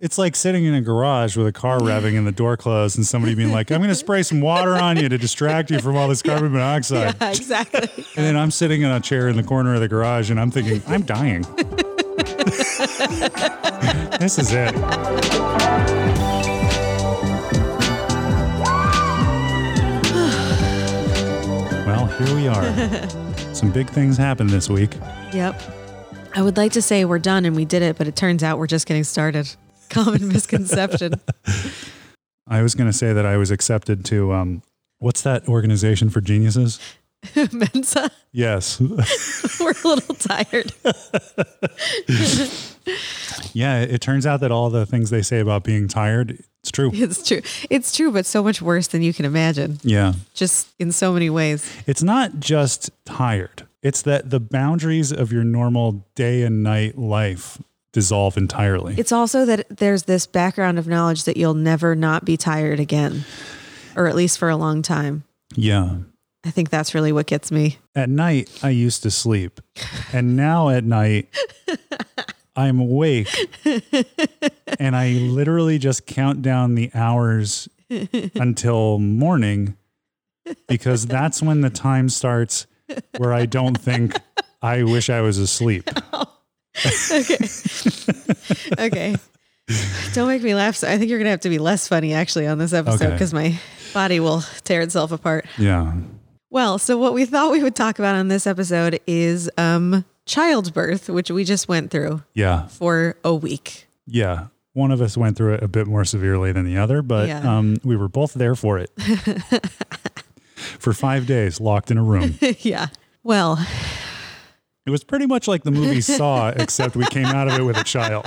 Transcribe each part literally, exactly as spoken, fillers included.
It's like sitting in a garage with a car revving and the door closed and somebody being like, I'm going to spray some water on you to distract you from all this carbon yeah. monoxide. Yeah, exactly. And then I'm sitting in a chair in the corner of the garage and I'm thinking, I'm dying. This is it. Well, here we are. Some big things happened this week. Yep. I would like to say we're done and we did it, but it turns out we're just getting started. Common misconception. I was going to say that I was accepted to, um, what's that organization for geniuses? Mensa? Yes. We're a little tired. Yeah, it turns out that all the things they say about being tired, it's true. It's true. It's true, but so much worse than you can imagine. Yeah. Just in so many ways. It's not just tired. It's that the boundaries of your normal day and night life dissolve entirely. It's also that there's this background of knowledge that you'll never not be tired again, or at least for a long time. Yeah. I think that's really what gets me. At night, I used to sleep. And now at night, I'm awake. And I literally just count down the hours until morning, because that's when the time starts where I don't think I wish I was asleep. Oh. Okay. Okay. Don't make me laugh. So I think you're going to have to be less funny actually on this episode because okay. my body will tear itself apart. Yeah. Well, so what we thought we would talk about on this episode is um, childbirth, which we just went through. Yeah. For a week. Yeah. One of us went through it a bit more severely than the other, but yeah. um, we were both there for it. For five days, locked in a room. Yeah. Well, it was pretty much like the movie Saw, except we came out of it with a child.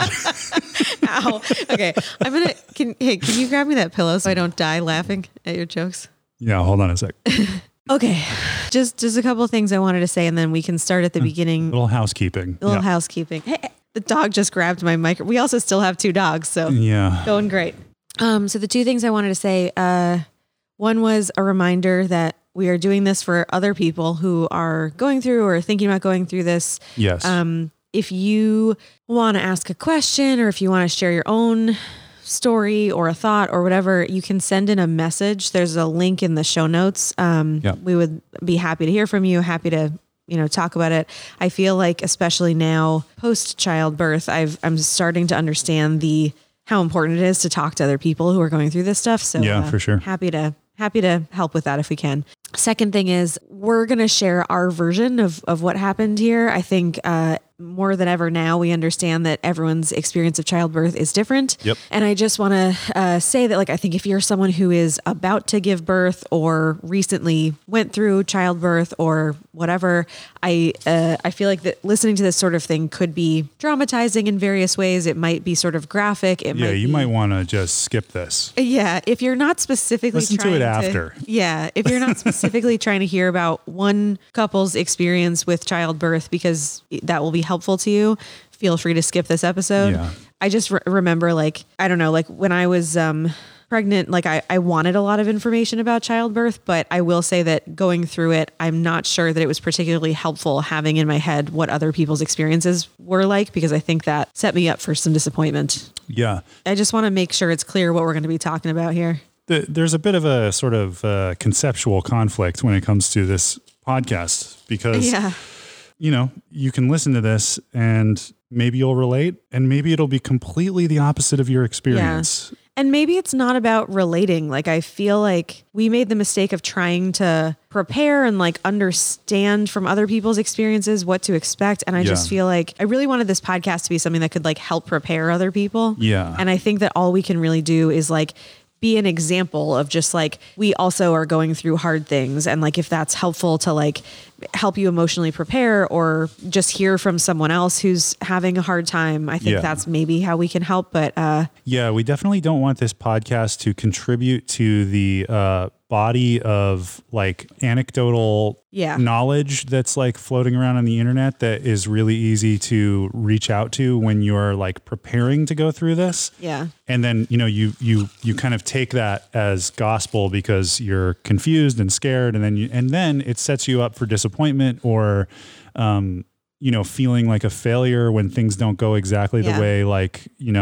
Ow. Okay. I'm going to, can, hey, can you grab me that pillow so I don't die laughing at your jokes? Yeah. Hold on a sec. Okay. Just, just a couple of things I wanted to say, and then we can start at the beginning. A little housekeeping. A little yeah. housekeeping. Hey, the dog just grabbed my mic. We also still have two dogs, so yeah, going great. Um, so the two things I wanted to say, uh, one was a reminder that we are doing this for other people who are going through or thinking about going through this. Yes. Um, if you want to ask a question or if you want to share your own story or a thought or whatever, you can send in a message. There's a link in the show notes. Um, yep. We would be happy to hear from you. Happy to, you know, talk about it. I feel like, especially now post childbirth, I've, I'm starting to understand the, how important it is to talk to other people who are going through this stuff. So yeah, uh, for sure. Happy to, happy to help with that if we can. Second thing is we're going to share our version of, of what happened here. I think, uh, more than ever now, we understand that everyone's experience of childbirth is different. Yep. And I just want to uh, say that, like, I think if you're someone who is about to give birth or recently went through childbirth or whatever, I uh, I feel like that listening to this sort of thing could be traumatizing in various ways. It might be sort of graphic. It yeah, might you be, might want to just skip this. Yeah, if you're not specifically listen trying to it after. To, yeah, if you're not specifically trying to hear about one couple's experience with childbirth because that will be helpful to you, feel free to skip this episode. Yeah. I just re- remember like, I don't know, like when I was um, pregnant, like I, I wanted a lot of information about childbirth, but I will say that going through it, I'm not sure that it was particularly helpful having in my head what other people's experiences were like, because I think that set me up for some disappointment. Yeah. I just want to make sure it's clear what we're going to be talking about here. The, there's a bit of a sort of uh, conceptual conflict when it comes to this podcast because yeah. you know, you can listen to this and maybe you'll relate and maybe it'll be completely the opposite of your experience. Yeah. And maybe it's not about relating. Like, I feel like we made the mistake of trying to prepare and like understand from other people's experiences what to expect. And I yeah. just feel like I really wanted this podcast to be something that could like help prepare other people. Yeah. And I think that all we can really do is like be an example of just like, we also are going through hard things. And like, if that's helpful to like help you emotionally prepare or just hear from someone else who's having a hard time, I think yeah. that's maybe how we can help. But uh, yeah, we definitely don't want this podcast to contribute to the uh, body of like anecdotal yeah. knowledge that's like floating around on the internet that is really easy to reach out to when you're like preparing to go through this. Yeah. And then, you know, you, you, you kind of take that as gospel because you're confused and scared. And then you, and then it sets you up for disappointment or, um, you know, feeling like a failure when things don't go exactly yeah. the way like, you know,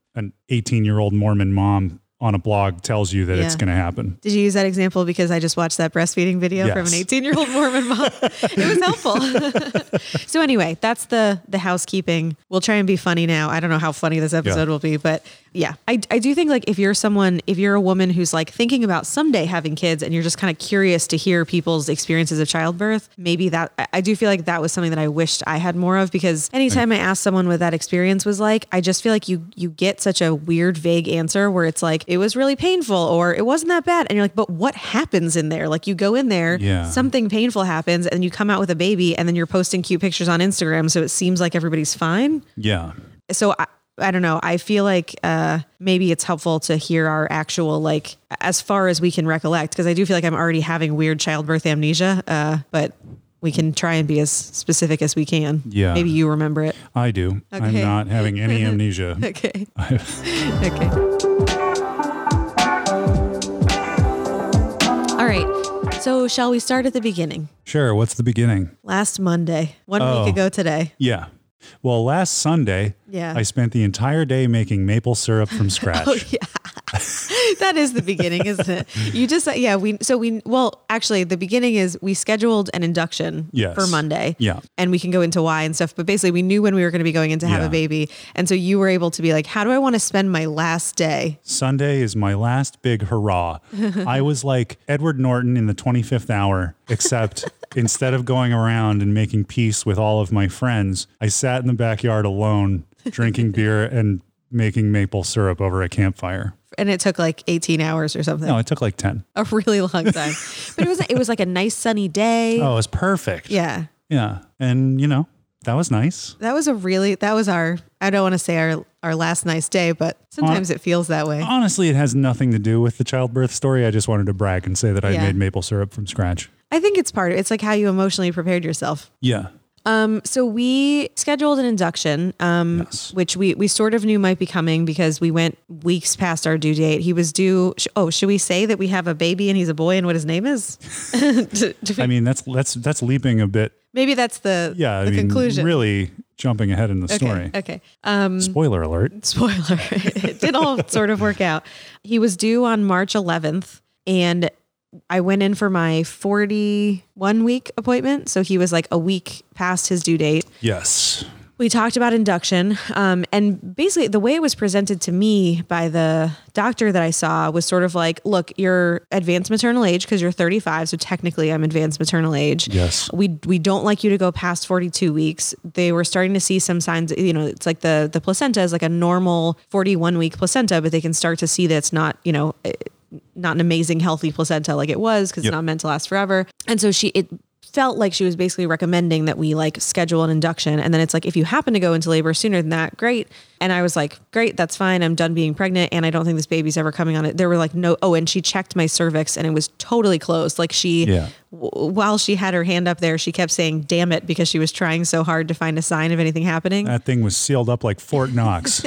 an eighteen year old Mormon mom on a blog tells you that Yeah. it's going to happen. Did you use that example because I just watched that breastfeeding video Yes. from an eighteen year old Mormon mom? It was helpful. So anyway, that's the the housekeeping. We'll try and be funny now. I don't know how funny this episode Yeah. will be, but yeah, I, I do think like if you're someone, if you're a woman who's like thinking about someday having kids and you're just kind of curious to hear people's experiences of childbirth, maybe that, I- I do feel like that was something that I wished I had more of, because anytime I asked someone what that experience was like, I just feel like you, you get such a weird, vague answer where it's like, it was really painful or it wasn't that bad. And you're like, but what happens in there? Like you go in there, Yeah. something painful happens and you come out with a baby and then you're posting cute pictures on Instagram. So it seems like everybody's fine. Yeah. So I, I don't know. I feel like uh, maybe it's helpful to hear our actual, like, as far as we can recollect, because I do feel like I'm already having weird childbirth amnesia, uh, but we can try and be as specific as we can. Yeah. Maybe you remember it. I do. I'm Okay. not having any amnesia. Okay. Okay. All right. So shall we start at the beginning? Sure. What's the beginning? Last Monday, one Oh. week ago today. Yeah. Well, last Sunday, Yeah. I spent the entire day making maple syrup from scratch. Oh yeah. That is the beginning, isn't it? You just, yeah, we, so we, well, actually the beginning is we scheduled an induction Yes. for Monday. Yeah. And we can go into why and stuff, but basically we knew when we were going to be going in to have Yeah. a baby. And so you were able to be like, how do I want to spend my last day? Sunday is my last big hurrah. I was like Edward Norton in the twenty-fifth hour, except instead of going around and making peace with all of my friends, I sat in the backyard alone, drinking beer and making maple syrup over a campfire. And it took like eighteen hours or something. No, it took like ten. A really long time. But it was, it was like a nice sunny day. Oh, it was perfect. Yeah. Yeah. And, you know, that was nice. That was a really, that was our, I don't want to say our, our last nice day, but sometimes it feels that way. Honestly, it has nothing to do with the childbirth story. I just wanted to brag and say that I Yeah. made maple syrup from scratch. I think it's part of it. It's like how you emotionally prepared yourself. Yeah. Um, so we scheduled an induction, um, Yes. which we, we sort of knew might be coming because we went weeks past our due date. He was due. Sh- oh, should we say that we have a baby and he's a boy and what his name is? Do- do we- I mean, that's that's that's leaping a bit. maybe that's the, Yeah. I the mean, conclusion. really jumping ahead in the Okay. story. Okay. Um, Spoiler alert. spoiler. It did all sort of work out. He was due on March eleventh and I went in for my forty-one week appointment. So he was like a week past his due date. Yes. We talked about induction. Um, and basically the way it was presented to me by the doctor that I saw was sort of like, look, you're advanced maternal age because you're thirty-five. So technically I'm advanced maternal age. Yes. We, we don't like you to go past forty-two weeks. They were starting to see some signs, you know, it's like the, the placenta is like a normal forty-one week placenta, but they can start to see that it's not, you know, not an amazing healthy placenta like it was because Yep. it's not meant to last forever. And so she, it felt like she was basically recommending that we like schedule an induction. And then it's like, if you happen to go into labor sooner than that, great. And I was like, great, that's fine. I'm done being pregnant. And I don't think this baby's ever coming on it. There were like no, oh, and she checked my cervix and it was totally closed. Like she, Yeah. w- while she had her hand up there, she kept saying, damn it, because she was trying so hard to find a sign of anything happening. That thing was sealed up like Fort Knox.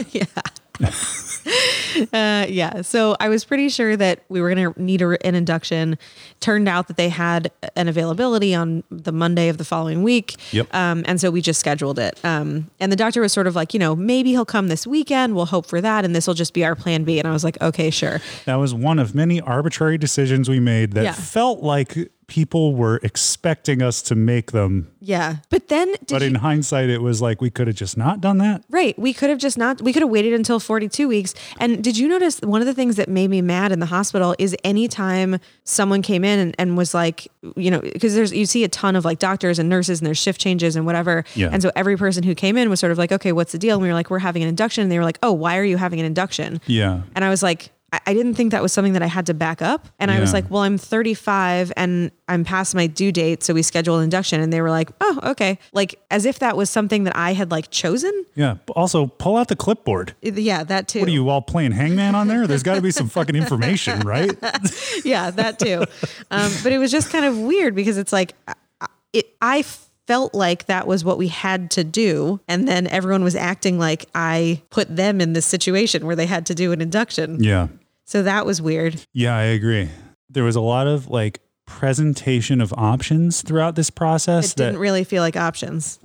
Uh, yeah. So I was pretty sure that we were going to need a, an induction. Turned out that they had an availability on the Monday of the following week. Yep. Um, and so we just scheduled it. Um, and the doctor was sort of like, you know, maybe he'll come this weekend. We'll hope for that. And this will just be our plan B. And I was like, okay, sure. That was one of many arbitrary decisions we made that Yeah. felt like people were expecting us to make them. Yeah. But then, did But you, in hindsight, it was like we could have just not done that. right. We could have just not, we could have waited until forty-two weeks. And did you notice one of the things that made me mad in the hospital is anytime someone came in and, and was like, you know, because there's, you see a ton of like doctors and nurses and there's shift changes and whatever. Yeah. And so every person who came in was sort of like, okay, what's the deal? And we were like, we're having an induction. And they were like, oh, why are you having an induction? Yeah. And I was like, I- I didn't think that was something that I had to back up. And I was Yeah. like, well, I'm thirty-five and I'm past my due date. So we scheduled an induction. And they were like, oh, okay. Like as if that was something that I had like chosen. Yeah. Also, pull out the clipboard. Yeah, that too. What are you all playing hangman on there? There's got to be some fucking information, right? Yeah, that too. Um, but it was just kind of weird because it's like, I- it, I felt like that was what we had to do. And then everyone was acting like I put them in this situation where they had to do an induction. Yeah. So that was weird. Yeah, I agree. There was a lot of like presentation of options throughout this process. It didn't that, really feel like options. right,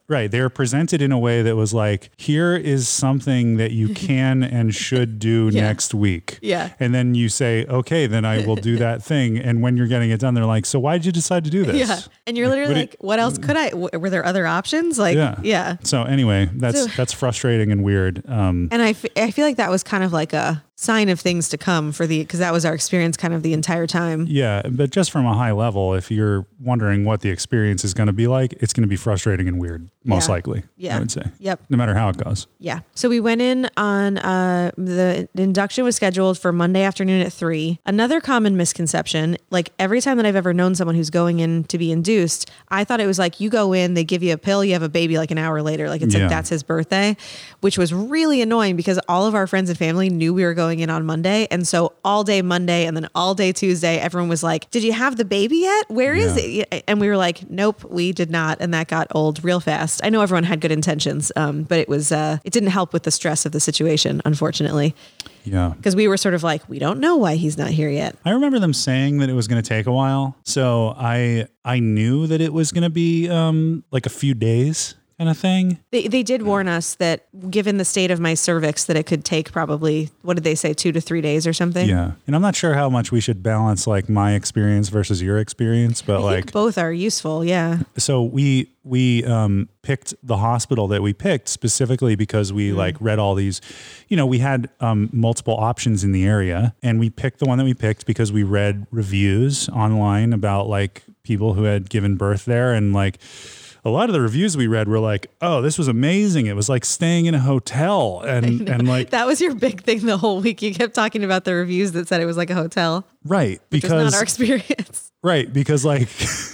Right. They were presented in a way that was like, here is something that you can and should do Yeah. next week. Yeah. And then you say, okay, then I will do that thing. And when you're getting it done, they're like, so why did you decide to do this? Yeah. And you're literally what do like, what else could I, w- were there other options? Like, Yeah. yeah. So anyway, that's, So- that's frustrating and weird. Um, And I, f- I feel like that was kind of like a sign of things to come for the, because that was our experience kind of the entire time. yeah. But just from a high level, if you're wondering what the experience is going to be like, it's going to be frustrating and weird, most Yeah. likely, Yeah. I would say. Yep. No matter how it goes. Yeah. So we went in on uh, the induction was scheduled for Monday afternoon at three. Another common misconception, like every time that I've ever known someone who's going in to be induced, I thought it was like you go in, they give you a pill, you have a baby like an hour later. Like it's Yeah. like that's his birthday, which was really annoying because all of our friends and family knew we were going in on Monday. And so all day Monday and then all day Tuesday, everyone was like, did you have the baby yet? Where is Yeah. it? And we were like, nope, we did not. And that got old real fast. I know everyone had good intentions, um, but it was, uh, it didn't help with the stress of the situation, unfortunately, Yeah. because we were sort of like, we don't know why he's not here yet. I remember them saying that it was going to take a while. So I I knew that it was going to be um, like a few days kind of thing. They, they did warn us that given the state of my cervix, that it could take probably, what did they say, two to three days or something? Yeah. And I'm not sure how much we should balance like my experience versus your experience, but I like, think both are useful. Yeah. so we, we um, picked the hospital that we picked specifically because we like read all these, you know, we had um, multiple options in the area and we picked the one that we picked because we read reviews online about like people who had given birth there, and like, a lot of the reviews we read were like, oh, this was amazing. It was like staying in a hotel. And, and like, That was your big thing the whole week. You kept talking about the reviews that said it was like a hotel, right. which was Because, not our experience. right. Because like,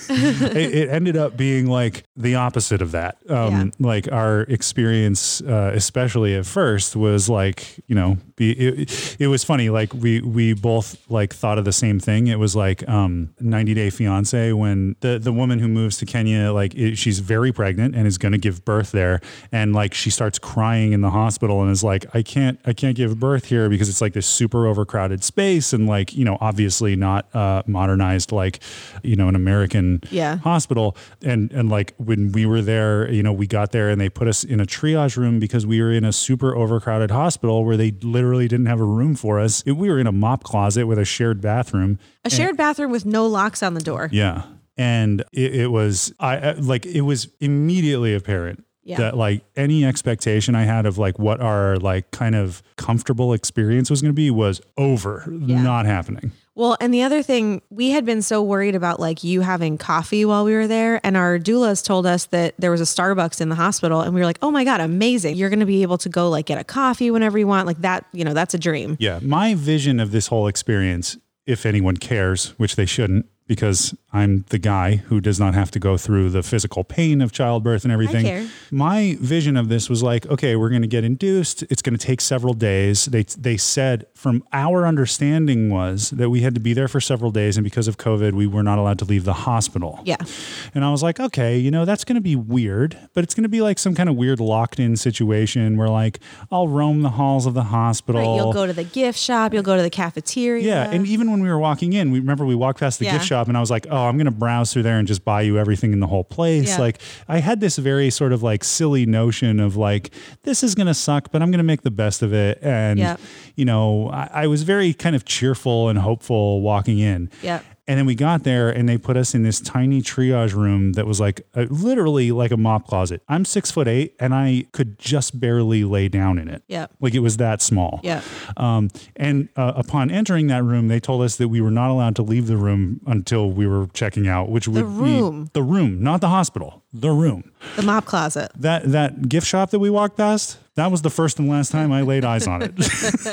it, it ended up being like the opposite of that. Um, Like our experience, uh, especially at first, was like, you know, be, it, it was funny. Like we, we both like thought of the same thing. It was like um, ninety Day Fiance when the, the woman who moves to Kenya, like it, she's very pregnant and is going to give birth there. And like she starts crying in the hospital and is like, I can't, I can't give birth here because it's like this super overcrowded space. And like, you know, obviously not uh, modernized like, you know, an American Yeah. hospital. And, and like when we were there, you know, we got there and they put us in a triage room because we were in a super overcrowded hospital where they literally didn't have a room for us. It, we were in a mop closet with a shared bathroom. A shared bathroom with no locks on the door. Yeah. And it, it was, I I- like, it was immediately apparent Yeah. that like any expectation I had of like what our like kind of comfortable experience was going to be was over, Yeah. not happening. Well, and the other thing, we had been so worried about like you having coffee while we were there. And our doulas told us that there was a Starbucks in the hospital. And we were like, oh my God, amazing. You're going to be able to go like get a coffee whenever you want. Like that, you know, that's a dream. Yeah. My vision of this whole experience, if anyone cares, which they shouldn't, because I'm the guy who does not have to go through the physical pain of childbirth and everything. care. My vision of this was like, okay, we're going to get induced. It's going to take several days. They they said from our understanding was that we had to be there for several days. And because of COVID, we were not allowed to leave the hospital. Yeah. And I was like, okay, you know, that's going to be weird, but it's going to be like some kind of weird locked in situation where like I'll roam the halls of the hospital. Right. You'll go to the gift shop. You'll go to the cafeteria. Yeah, and even when we were walking in, we remember we walked past the Yeah. gift shop and I was like, oh, I'm going to browse through there and just buy you everything in the whole place. Yeah. Like I had this very sort of like silly notion of like, this is going to suck, but I'm going to make the best of it. And, Yeah. you know, I, I was very kind of cheerful and hopeful walking in. Yeah. And then we got there and they put us in this tiny triage room that was like a, literally like a mop closet. I'm six foot eight and I could just barely lay down in it. Yeah. Like it was that small. Yeah. Um, and uh, upon entering that room, they told us that we were not allowed to leave the room until we were checking out, which would room. be the room, not the hospital, the room. The mop closet. That that gift shop that we walked past, that was the first and last time I laid eyes on it.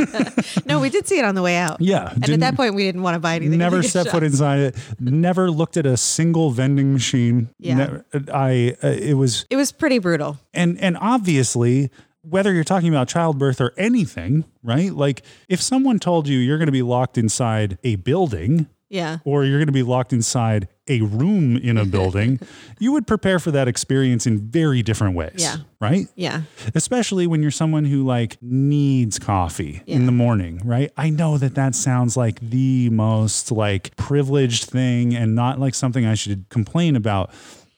No, we did see it on the way out. Yeah. And at didn't- that point, we didn't want to buy anything. in Never the gift set shop. foot inside it. Never looked at a single vending machine. Yeah. Never- I uh, it was It was pretty brutal. and and obviously whether you're talking about childbirth or anything, right? Like if someone told you you're going to be locked inside a building Yeah. or you're going to be locked inside a room in a building, you would prepare for that experience in very different ways. Yeah. Right? Yeah. Especially when you're someone who like needs coffee in Yeah. the morning, right? I know that that sounds like the most like privileged thing and not like something I should complain about.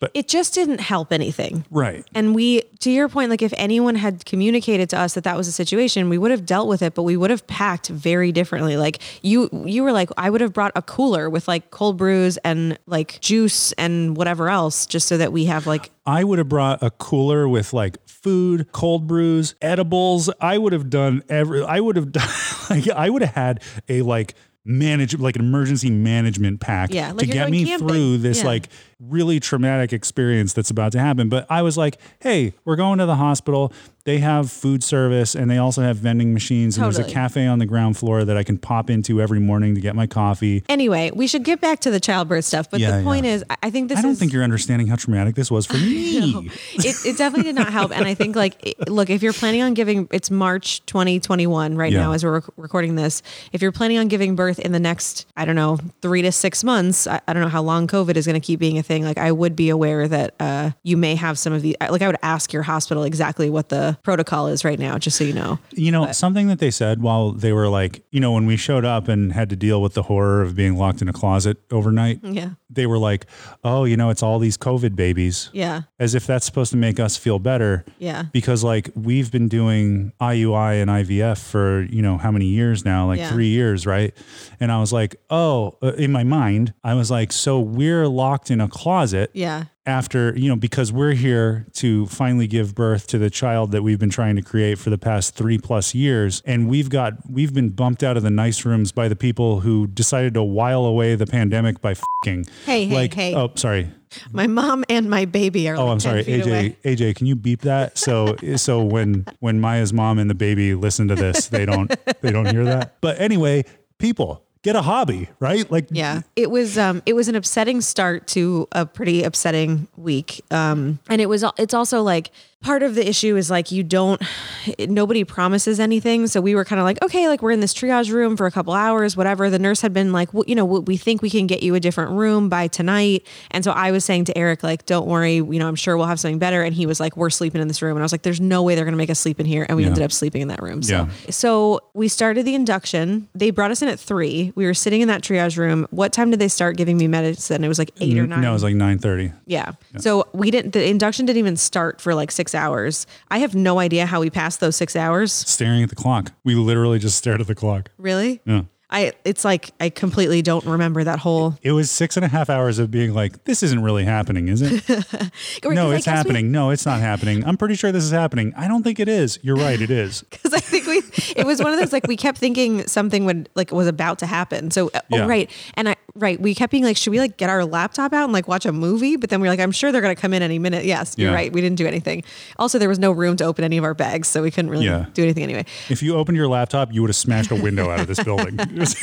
But it just didn't help anything. right. And we, to your point, like if anyone had communicated to us that that was a situation, we would have dealt with it, but we would have packed very differently. Like you, you were like, I would have brought a cooler with like cold brews and like juice and whatever else, just so that we have like, I would have brought a cooler with like food, cold brews, edibles. I would have done every, I would have done, like, I would have had a like manage, like an emergency management pack Yeah, like to you're get going me camping. through this Yeah. like really traumatic experience that's about to happen. But I was like, hey, we're going to the hospital. They have food service and they also have vending machines. And there's Totally. a cafe on the ground floor that I can pop into every morning to get my coffee. anyway, we should get back to the childbirth stuff. But Yeah, the point yeah. is, I- I think this I don't is, think you're understanding how traumatic this was for me. it, it definitely did not help. And I think like, it- look, if you're planning on giving, it's March twenty twenty-one right Yeah. now as we're rec- recording this. If you're planning on giving birth in the next, I don't know, three to six months, I, I don't know how long COVID is going to keep being a thing. Like I would be aware that uh, you may have some of the, like I would ask your hospital exactly what the protocol is right now, just so you know. You know, something that they said while they were like, you know, when we showed up and had to deal with the horror of being locked in a closet overnight, Yeah. they were like, oh, you know, it's all these COVID babies. Yeah. As if that's supposed to make us feel better. Yeah. Because like we've been doing I U I and I V F for, you know, how many years now? Like Yeah. three years, right? And I was like, oh, uh, in my mind, I was like, so we're locked in a closet. Yeah. After, you know, because we're here to finally give birth to the child that we've been trying to create for the past three plus years. And we've got, we've been bumped out of the nice rooms by the people who decided to while away the pandemic by fucking. Hey, hey, like, hey. Oh, sorry. My mom and my baby are Oh, like I'm ten sorry. feet A J, away. A J, can you beep that? So, so when, when Maya's mom and the baby listen to this, they don't, they don't hear that. But anyway, people, get a hobby, right? Like, Yeah, it was um it was an upsetting start to a pretty upsetting week. Um and it was al- it's also like part of the issue is like you don't nobody promises anything. So we were kind of like, okay, like we're in this triage room for a couple hours, whatever. The nurse had been like, well, you know, we think we can get you a different room by tonight. And so I was saying to Eric, like, don't worry, you know, I'm sure we'll have something better. And he was like, we're sleeping in this room. And I was like, there's no way they're going to make us sleep in here. And we Yeah. ended up sleeping in that room. So, Yeah. so we started the induction. They brought us in at three. We were sitting in that triage room. What time did they start giving me medicine? It was like eight or nine. no, it was like nine thirty. Yeah. So we didn't, the induction didn't even start for like six hours. I have no idea how we passed those six hours. Staring at the clock. We literally just stared at the clock. Really? Yeah. I, it's like, I completely don't remember that whole. It was six and a half hours of being like, this isn't really happening, is it? No, it's happening. No, it's not happening. I'm pretty sure this is happening. I don't think it is. You're right. It is. Because I think we, it was one of those, like we kept thinking something would like was about to happen. So, uh, Yeah. oh, right. And I, right. We kept being like, should we like get our laptop out and like watch a movie? But then we were like, I'm sure they're going to come in any minute. Yes, you're Yeah. right. We didn't do anything. Also, there was no room to open any of our bags. So we couldn't really Yeah. do anything anyway. If you opened your laptop, you would have smashed a window out of this building.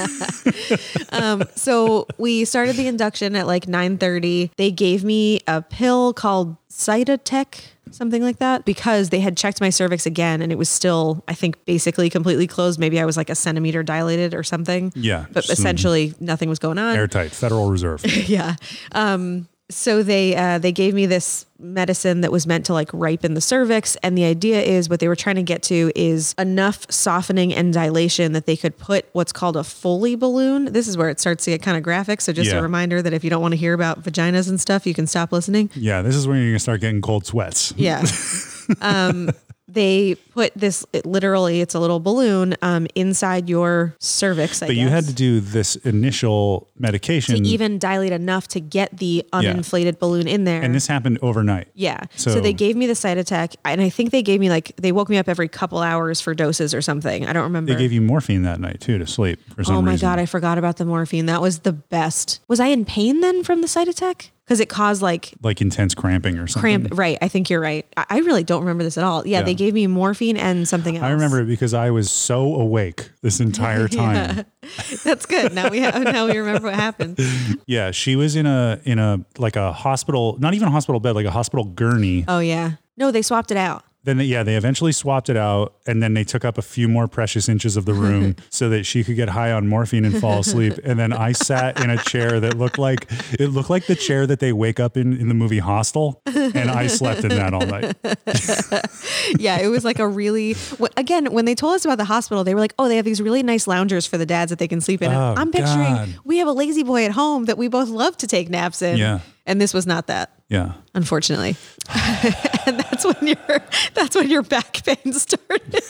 So we started the induction at like nine thirty. They gave me a pill called Cytotec, something like that, because they had checked my cervix again and it was still, I think, basically completely closed. Maybe I was like a centimeter dilated or something. Yeah, But some- essentially nothing was going on. Airtight, Federal Reserve. Yeah. Um, so they uh, they gave me this medicine that was meant to like ripen the cervix. And the idea is what they were trying to get to is enough softening and dilation that they could put what's called a Foley balloon. This is where it starts to get kind of graphic. So just Yeah. a reminder that if you don't want to hear about vaginas and stuff, you can stop listening. Yeah, this is when you're going to start getting cold sweats. Yeah. um, they put this, it, literally, it's a little balloon um, inside your cervix, I But guess. you had to do this initial medication. to even dilate enough to get the uninflated balloon in there. and this happened overnight. Yeah. So, So- they gave me the Cytotec, and I think they gave me like, they woke me up every couple hours for doses or something. I don't remember. They gave you morphine that night too to sleep for some oh my reason. God, I forgot about the morphine. That was the best. Was I in pain then from the Cytotec? Because it caused like Like intense cramping or something. cramp. Right. I think you're right. I, I really don't remember this at all. Yeah, Yeah. They gave me morphine and something else. I remember it because I was so awake this entire time. That's good. Now we have, now we remember what happened. Yeah, she was in a in a like a hospital, not even a hospital bed, like a hospital gurney. Oh yeah. No, they swapped it out. Then they, yeah, they eventually swapped it out, and then they took up a few more precious inches of the room so that she could get high on morphine and fall asleep. And then I sat in a chair that looked like it looked like the chair that they wake up in in the movie Hostel, and I slept in that all night. Yeah, it was like a really, wh- again, when they told us about the hospital, they were like, oh, they have these really nice loungers for the dads that they can sleep in. And Oh, I'm picturing God. we have a lazy boy at home that we both love to take naps in. Yeah. And this was not that. Yeah. Unfortunately. And that's when your that's when your back pain started.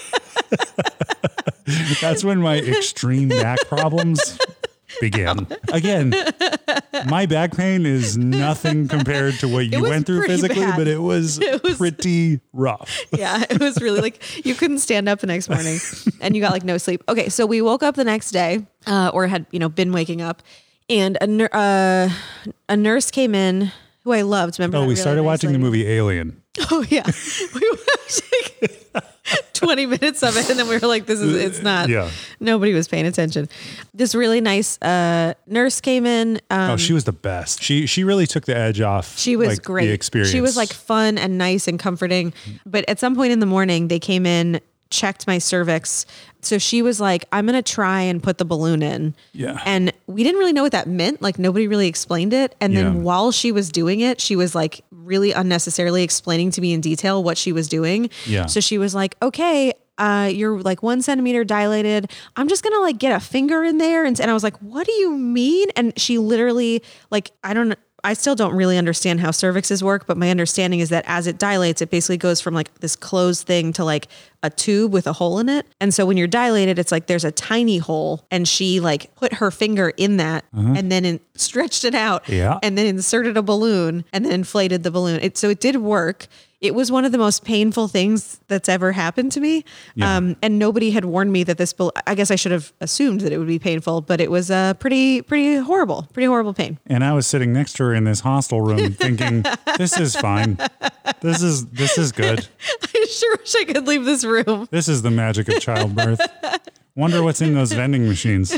That's when my extreme back problems began. Again, my back pain is nothing compared to what you went through physically, bad. but it was, it was pretty rough. Yeah, it was really like you couldn't stand up the next morning and you got like no sleep. Okay, so we woke up the next day uh, or had, you know, been waking up and a, nur- uh, a nurse came in who I loved. Remember? Oh, we really started nice watching lady? the movie Alien. Oh yeah. We watched like twenty minutes of it and then we were like, this is, it's not, yeah. Nobody was paying attention. This really nice uh, nurse came in. Um, oh, she was the best. She, she really took the edge off. She was like, great. The experience. She was like fun and nice and comforting. But at some point in the morning, they came in, checked my cervix. So she was like, I'm going to try and put the balloon in. Yeah. And we didn't really know what that meant. Like nobody really explained it. And then Yeah. while she was doing it, she was like really unnecessarily explaining to me in detail what she was doing. Yeah. So she was like, okay, uh, you're like one centimeter dilated. I'm just going to like get a finger in there. And, and I was like, what do you mean? And she literally like, I don't I still don't really understand how cervixes work, but my understanding is that as it dilates, it basically goes from like this closed thing to like a tube with a hole in it. And so when you're dilated, it's like there's a tiny hole and she like put her finger in that uh-huh. and then in, stretched it out yeah. and then inserted a balloon and then inflated the balloon. It, so it did work. It was one of the most painful things that's ever happened to me. Yeah. Um, and nobody had warned me that this, I guess I should have assumed that it would be painful, but it was a pretty, pretty horrible, pretty horrible pain. And I was sitting next to her in this hostel room thinking, this is fine. This is, this is good. I sure wish I could leave this room. This is the magic of childbirth. Wonder what's in those vending machines.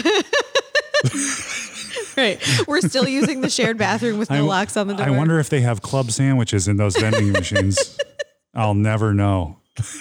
Right. We're still using the shared bathroom with no I, locks on the door. I wonder if they have club sandwiches in those vending machines. I'll never know.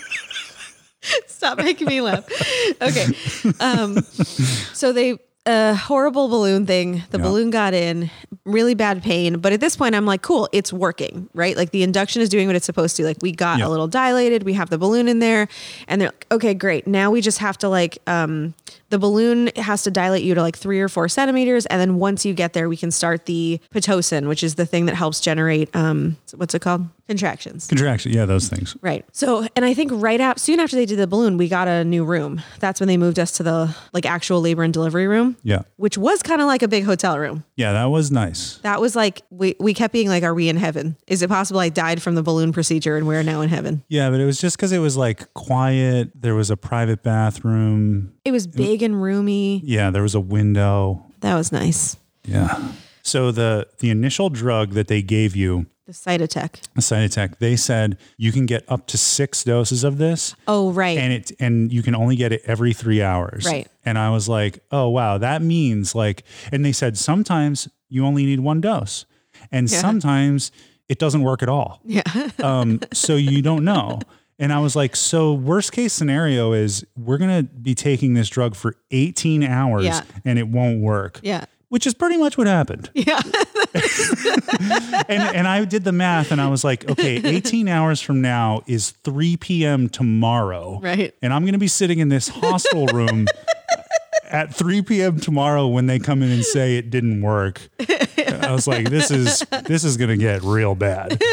Stop making me laugh. Okay. Um, so they, a uh, horrible balloon thing. The yeah. balloon got in, really bad pain. But at this point, I'm like, cool, it's working, right? Like the induction is doing what it's supposed to. Like we got yeah. a little dilated. We have the balloon in there. And they're like, okay, great. Now we just have to like, um, the balloon has to dilate you to like three or four centimeters. And then once you get there, we can start the Pitocin, which is the thing that helps generate, um, what's it called? Contractions. Contraction. Yeah, those things. Right. So, and I think right out soon after they did the balloon, we got a new room. That's when they moved us to the like actual labor and delivery room. Yeah. Which was kind of like a big hotel room. Yeah, that was nice. That was like, we, we kept being like, are we in heaven? Is it possible I died from the balloon procedure and we're now in heaven? Yeah, but it was just because it was like quiet. There was a private bathroom. It was big and roomy. Yeah, there was a window. That was nice. Yeah. So the the initial drug that they gave you, the Cytotec. The Cytotec, they said you can get up to six doses of this. Oh, right. And it and you can only get it every three hours. Right. And I was like, oh wow, that means like, and they said sometimes you only need one dose, and yeah. sometimes it doesn't work at all. Yeah. um. So you don't know. And I was like, so worst case scenario is we're gonna be taking this drug for eighteen hours, yeah. and it won't work. Yeah. Which is pretty much what happened. Yeah. and and I did the math and I was like, okay, eighteen hours from now is three p.m. tomorrow. Right. And I'm going to be sitting in this hostel room at three p.m. tomorrow when they come in and say it didn't work. I was like, this is this is going to get real bad.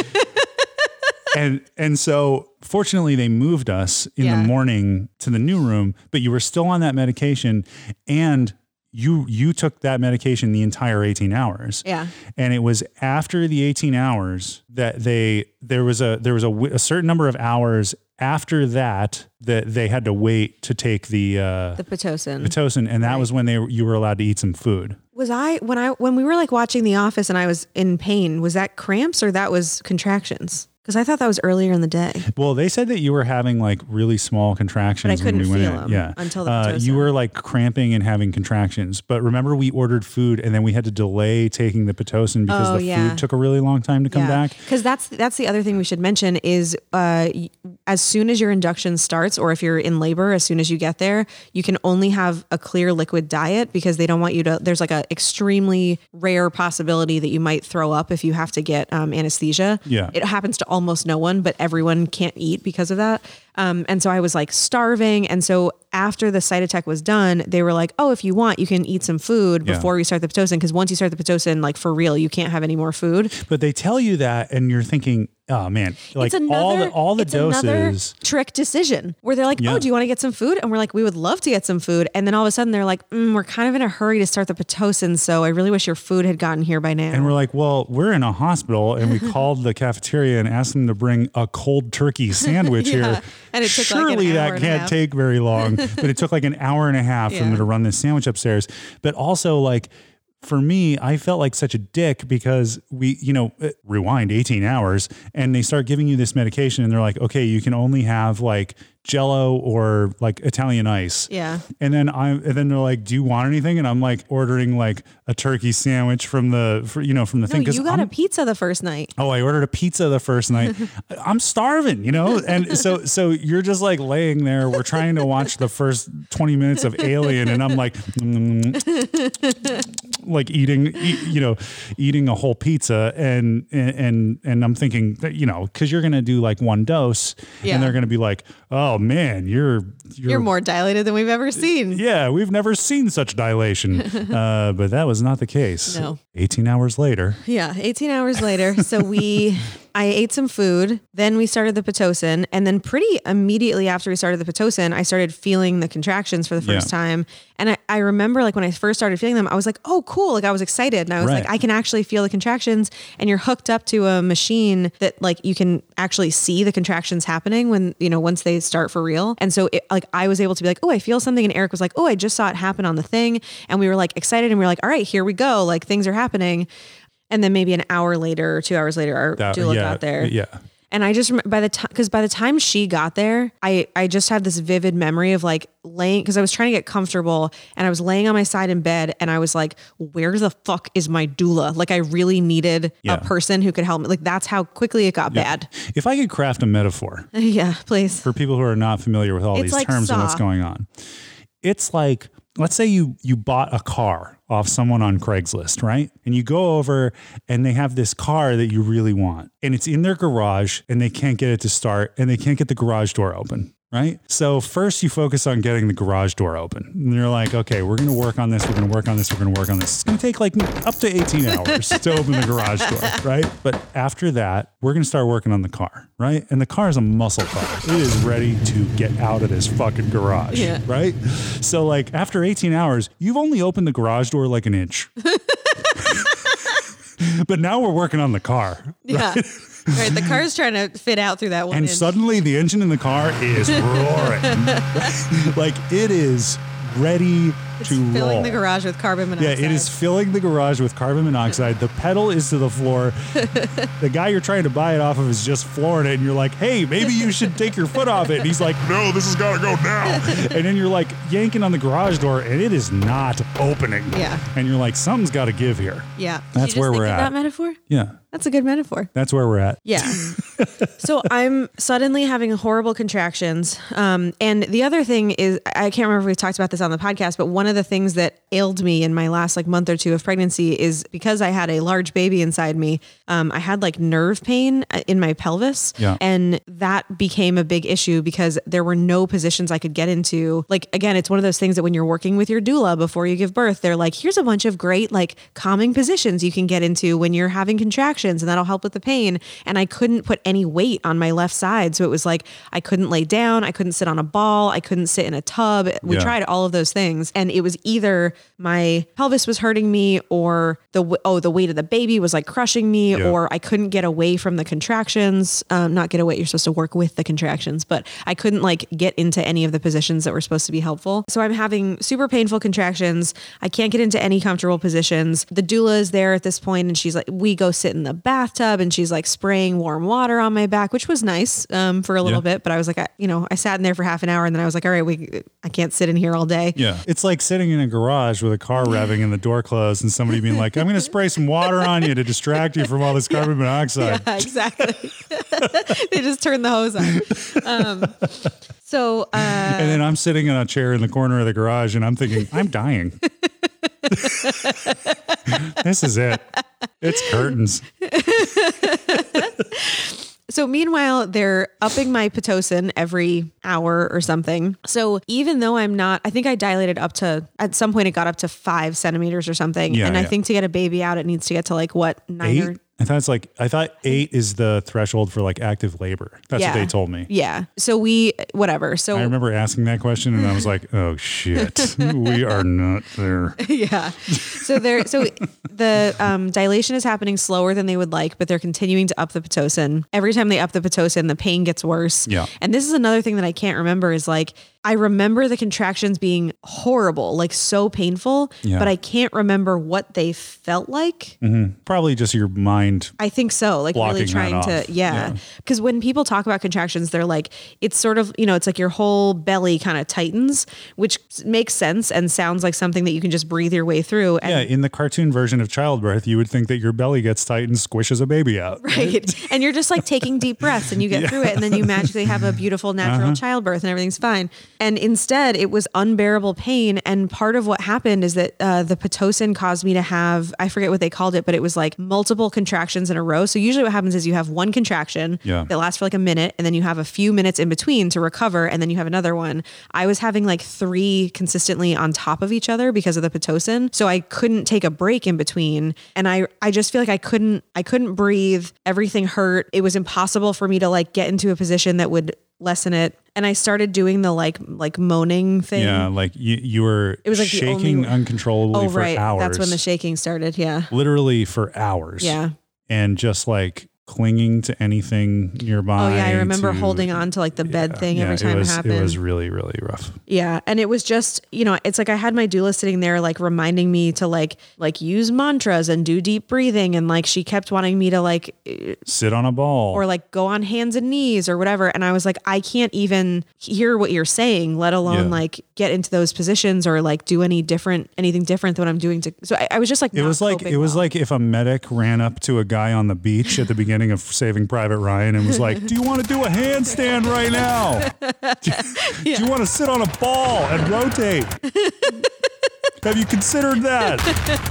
And and so fortunately they moved us in yeah. the morning to the new room, but you were still on that medication and you you took that medication the entire eighteen hours. Yeah. And it was after the eighteen hours that they there was a there was a, a certain number of hours after that that they had to wait to take the uh the Pitocin. Pitocin and that right. was when they you were allowed to eat some food. Was I when I when we were like watching The Office and I was in pain, was that cramps or that was contractions? Because I thought that was earlier in the day. Well, they said that you were having like really small contractions. But I couldn't when we feel went them in. Yeah. until the uh, you were like cramping and having contractions. But remember we ordered food and then we had to delay taking the Pitocin because oh, the yeah. food took a really long time to come yeah. back. Because that's that's the other thing we should mention is uh, as soon as your induction starts or if you're in labor, as soon as you get there, you can only have a clear liquid diet because they don't want you to, there's like a extremely rare possibility that you might throw up if you have to get um, anesthesia. Yeah. It happens to all almost no one, but everyone can't eat because of that. Um, and so I was like starving. And so after the Cytotec was done, they were like, oh, if you want, you can eat some food Yeah. before we start the Pitocin. Because once you start the Pitocin, like for real, you can't have any more food. But they tell you that and you're thinking, oh man, like It's another, all the all the it's another doses. trick decision where they're like, Yeah. oh, do you want to get some food? And we're like, we would love to get some food. And then all of a sudden they're like, mm, we're kind of in a hurry to start the Pitocin. So I really wish your food had gotten here by now. And we're like, well, we're in a hospital, and we called the cafeteria and asked them to bring a cold turkey sandwich Yeah. here. And it took like an Surely hour that and a can't half. take very long, but it took like an hour and a half for them Yeah. to run this sandwich upstairs. But also, like, for me, I felt like such a dick because we, you know, rewind eighteen hours and they start giving you this medication and they're like, okay, you can only have like Jello or like Italian ice. Yeah. And then I, and then they're like, do you want anything? And I'm like ordering like a turkey sandwich from the, for, you know, from the No, thing. Cause you got I'm, a pizza the first night. Oh, I ordered a pizza the first night. I'm starving, you know? And so, so you're just like laying there. We're trying to watch the first twenty minutes of Alien. And I'm like, mm, like eating, eat, you know, eating a whole pizza. And, and, and I'm thinking that, you know, cause you're going to do like one dose Yeah. and they're going to be like, oh man, you're, you're, You're more dilated than we've ever seen. yeah, we've never seen such dilation. Uh, but that was not the case. No. eighteen hours later. Yeah, eighteen hours later. So we, I ate some food. Then we started the Pitocin. And then pretty immediately after we started the Pitocin, I started feeling the contractions for the first Yeah. time. And I, I remember like when I first started feeling them, I was like, oh, cool. Like I was excited. And I was Right. like, I can actually feel the contractions. And you're hooked up to a machine that like you can actually see the contractions happening when, you know, once they start for real. And so it, like I was able to be like, oh, I feel something. And Eric was like, oh, I just saw it happen on the thing. And we were like excited and we were like, all right, here we go. Like things are happening. And then maybe an hour later, or two hours later, our That- doula yeah, got there. Yeah. And I just, rem- by the time, because by the time she got there, I, I just had this vivid memory of like laying, because I was trying to get comfortable and I was laying on my side in bed and I was like, where the fuck is my doula? Like I really needed Yeah. a person who could help me. Like that's how quickly it got bad. If I could craft a metaphor Yeah, please. for people who are not familiar with all It's these like terms and what's Saw. going on, it's like, let's say you you bought a car off someone on Craigslist, right? And you go over and they have this car that you really want and it's in their garage and they can't get it to start and they can't get the garage door open. Right. So first you focus on getting the garage door open and you're like, okay, we're going to work on this. We're going to work on this. We're going to work on this. It's going to take like up to eighteen hours to open the garage door. Right. But after that, we're going to start working on the car. Right. And the car is a muscle car. It is ready to get out of this fucking garage. Yeah. Right. So like after eighteen hours, you've only opened the garage door like an inch. But now we're working on the car. Yeah. Right. The car's trying to fit out through that one. And inch. suddenly the engine in the car is roaring. Like it is ready It's to filling roll. the garage with carbon Yeah, monoxide. it is filling the garage with carbon monoxide. The pedal is to the floor. The guy you're trying to buy it off of is just flooring it. And you're like, hey, maybe you should take your foot off it. And he's like, no, this has got to go now. And then you're like yanking on the garage door and it is not opening. Yeah. And you're like, something's got to give here. Yeah. Did That's you just where think we're of at. That metaphor? Yeah. That's a good metaphor. That's where we're at. Yeah. So I'm suddenly having horrible contractions. Um, and the other thing is, I can't remember if we've talked about this on the podcast, but one of the things that ailed me in my last like month or two of pregnancy is because I had a large baby inside me. Um, I had like nerve pain in my pelvis. Yeah. And that became a big issue because there were no positions I could get into. Like, again, it's one of those things that when you're working with your doula before you give birth, they're like, here's a bunch of great, like calming positions you can get into when you're having contractions and that'll help with the pain. And I couldn't put any weight on my left side. So it was like, I couldn't lay down. I couldn't sit on a ball. I couldn't sit in a tub. We Yeah. tried all of those things. And it was either my pelvis was hurting me or the, w- oh, the weight of the baby was like crushing me, Yeah. or I couldn't get away from the contractions. Um, not get away. You're supposed to work with the contractions, but I couldn't like get into any of the positions that were supposed to be helpful. So I'm having super painful contractions. I can't get into any comfortable positions. The doula is there at this point and she's like, we go sit in the bathtub and she's like spraying warm water on my back, which was nice um, for a little Yeah. bit. But I was like, I, you know, I sat in there for half an hour and then I was like, all right, we, I can't sit in here all day. Yeah. It's like sitting in a garage with a car revving and the door closed and somebody being like, I'm going to spray some water on you to distract you from all this carbon monoxide. Yeah, exactly. They just turned the hose on. Um, so, uh, And then I'm sitting in a chair in the corner of the garage and I'm thinking, I'm dying. This is it. It's curtains. So meanwhile, they're upping my Pitocin every hour or something. So even though I'm not, I think I dilated up to, at some point it got up to five centimeters or something. Yeah, and I yeah. think to get a baby out, it needs to get to like what, nine Eight? or I thought it's like, I thought eight is the threshold for like active labor. That's Yeah. what they told me. Yeah. So we, whatever. So I remember asking that question and I was like, oh shit, we are not there. yeah. So they're, so the um, dilation is happening slower than they would like, but they're continuing to up the Pitocin. Every time they up the Pitocin, the pain gets worse. Yeah. And this is another thing that I can't remember is like, I remember the contractions being horrible, like so painful, Yeah. but I can't remember what they felt like. Mm-hmm. Probably just your mind. I think so. Like really Blocking that trying to, off. yeah. Yeah. Because when people talk about contractions, they're like, it's sort of, you know, it's like your whole belly kind of tightens, which makes sense and sounds like something that you can just breathe your way through. And Yeah, in the cartoon version of childbirth, you would think that your belly gets tight and squishes a baby out. Right. And you're just like taking deep breaths and you get through it. And then you magically have a beautiful natural Uh-huh. childbirth and everything's fine. And instead it was unbearable pain. And part of what happened is that uh, the Pitocin caused me to have, I forget what they called it, but it was like multiple contractions in a row. So usually what happens is you have one contraction Yeah. that lasts for like a minute and then you have a few minutes in between to recover. And then you have another one. I was having like three consistently on top of each other because of the Pitocin. So I couldn't take a break in between. And I, I just feel like I couldn't, I couldn't breathe. Everything hurt. It was impossible for me to like get into a position that would lessen it. And I started doing the like, like moaning thing. Yeah, like you, you were It was like the shaking only- uncontrollably Oh, for right. hours. That's when the shaking started. Yeah. Literally for hours. Yeah. And just like clinging to anything nearby. Oh yeah. I remember to- holding on to like the bed Yeah, thing yeah, every time it, was, happened. It was really, really rough. Yeah. And it was just, you know, it's like I had my doula sitting there like reminding me to like, like use mantras and do deep breathing. And like, she kept wanting me to like, Sit on a ball. or like go on hands and knees or whatever. And I was like, I can't even hear what you're saying, let alone Yeah. like get into those positions or like do any different, anything different than what I'm doing to, so I, I was just like, It not was like coping it was well. like if a medic ran up to a guy on the beach at the beginning of Saving Private Ryan and was like, "Do you want to do a handstand right now? Do, do you want to sit on a ball and rotate? Have you considered that?"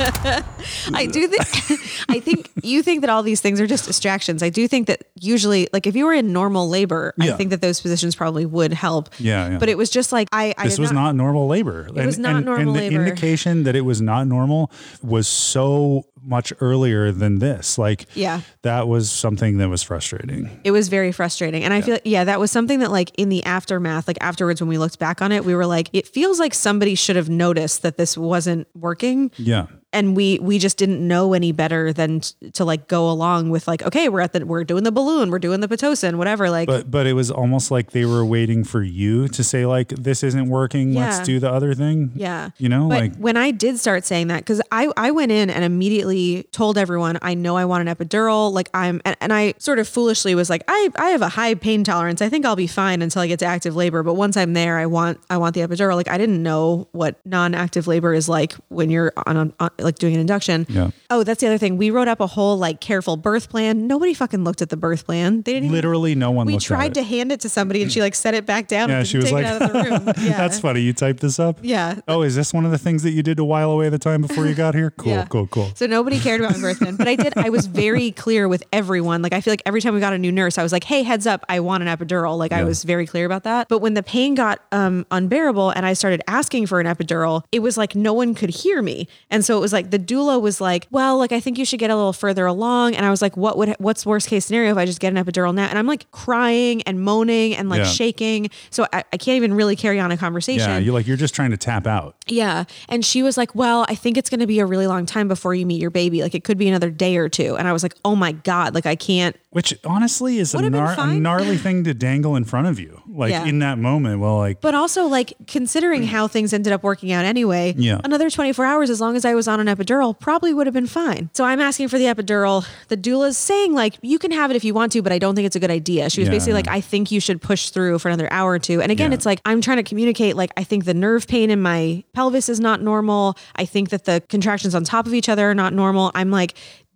I do think, I think you think that all these things are just distractions. I do think that usually, like if you were in normal labor, Yeah. I think that those positions probably would help. Yeah, yeah. But it was just like, I, I This did was not, normal labor. It was not and, normal and the labor. indication that it was not normal was so much earlier than this. Like, Yeah. that was something that was frustrating. It was very frustrating. And I feel, yeah, that was something that like in the aftermath, like afterwards, when we looked back on it, we were like, it feels like somebody should have noticed that this wasn't working. Yeah. And we, we just didn't know any better than t- to like go along with like, okay, we're at the, we're doing the balloon, we're doing the Pitocin, whatever. Like, But but it was almost like they were waiting for you to say like, this isn't working. Let's Yeah. do the other thing. yeah. You know, But like when I did start saying that, because I, I went in and immediately told everyone, I know I want an epidural. Like I'm, and, and I sort of foolishly was like, I, I have a high pain tolerance. I think I'll be fine until I get to active labor. But once I'm there, I want, I want the epidural. Like I didn't know what non-active labor is like when you're on, on, on like doing an induction. Yeah. Oh, that's the other thing. We wrote up a whole like careful birth plan. Nobody fucking looked at the birth plan. They didn't even, literally no one we looked tried at to it. hand it to somebody and she like set it back down. Yeah, and she didn't was take like, it out of the room. Yeah. That's funny. You typed this up? Yeah. Oh, is this one of the things that you did to while away the time before you got here? Cool, Yeah. cool, cool. So nobody cared about my birth plan, but I did. I was very clear with everyone. Like I feel like every time we got a new nurse, I was like, "Hey, heads up, I want an epidural." Like I Yeah. was very clear about that. But when the pain got um, unbearable and I started asking for an epidural, it was like no one could hear me, and so it was like the doula was like, "Well, like I think you should get a little further along." And I was like, "What would? What's worst case scenario if I just get an epidural now?" And I'm like crying and moaning and like Yeah. shaking, so I, I can't even really carry on a conversation. Yeah, you're like you're just trying to tap out. Yeah. And she was like, well, I think it's going to be a really long time before you meet your baby. Like it could be another day or two. And I was like, oh my God, like I can't. Which honestly is a, Would've been gnar- a fine. gnarly thing to dangle in front of you. Like Yeah. in that moment, well, like, But also like considering how things ended up working out anyway, Yeah. another twenty-four hours, as long as I was on an epidural, probably would have been fine. So I'm asking for the epidural. The doula's saying like, you can have it if you want to, but I don't think it's a good idea. She was Yeah. basically like, I think you should push through for another hour or two. And again, Yeah. it's like, I'm trying to communicate, like, I think the nerve pain in my pelvis is not normal. I think that the contractions on top of each other are not normal. I'm like,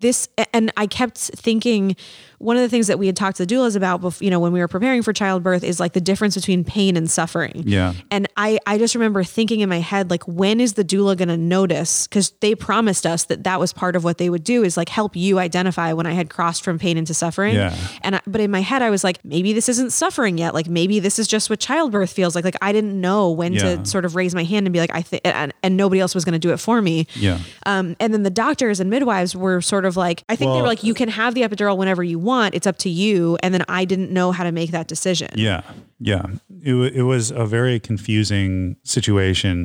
this, and I kept thinking, one of the things that we had talked to the doulas about before, you know, when we were preparing for childbirth is like the difference between pain and suffering. Yeah. And I, I just remember thinking in my head, like, when is the doula going to notice? Cause they promised us that that was part of what they would do, is like help you identify when I had crossed from pain into suffering. Yeah. And, I, but in my head, I was like, maybe this isn't suffering yet. Like maybe this is just what childbirth feels like. Like I didn't know when Yeah. to sort of raise my hand and be like, I think, and, and nobody else was going to do it for me. Yeah. Um, and then the doctors and midwives were sort of like, I think Well, they were like, you can have the epidural whenever you want. It's up to you. And then I didn't know how to make that decision. Yeah. Yeah. It, w- it was a very confusing situation.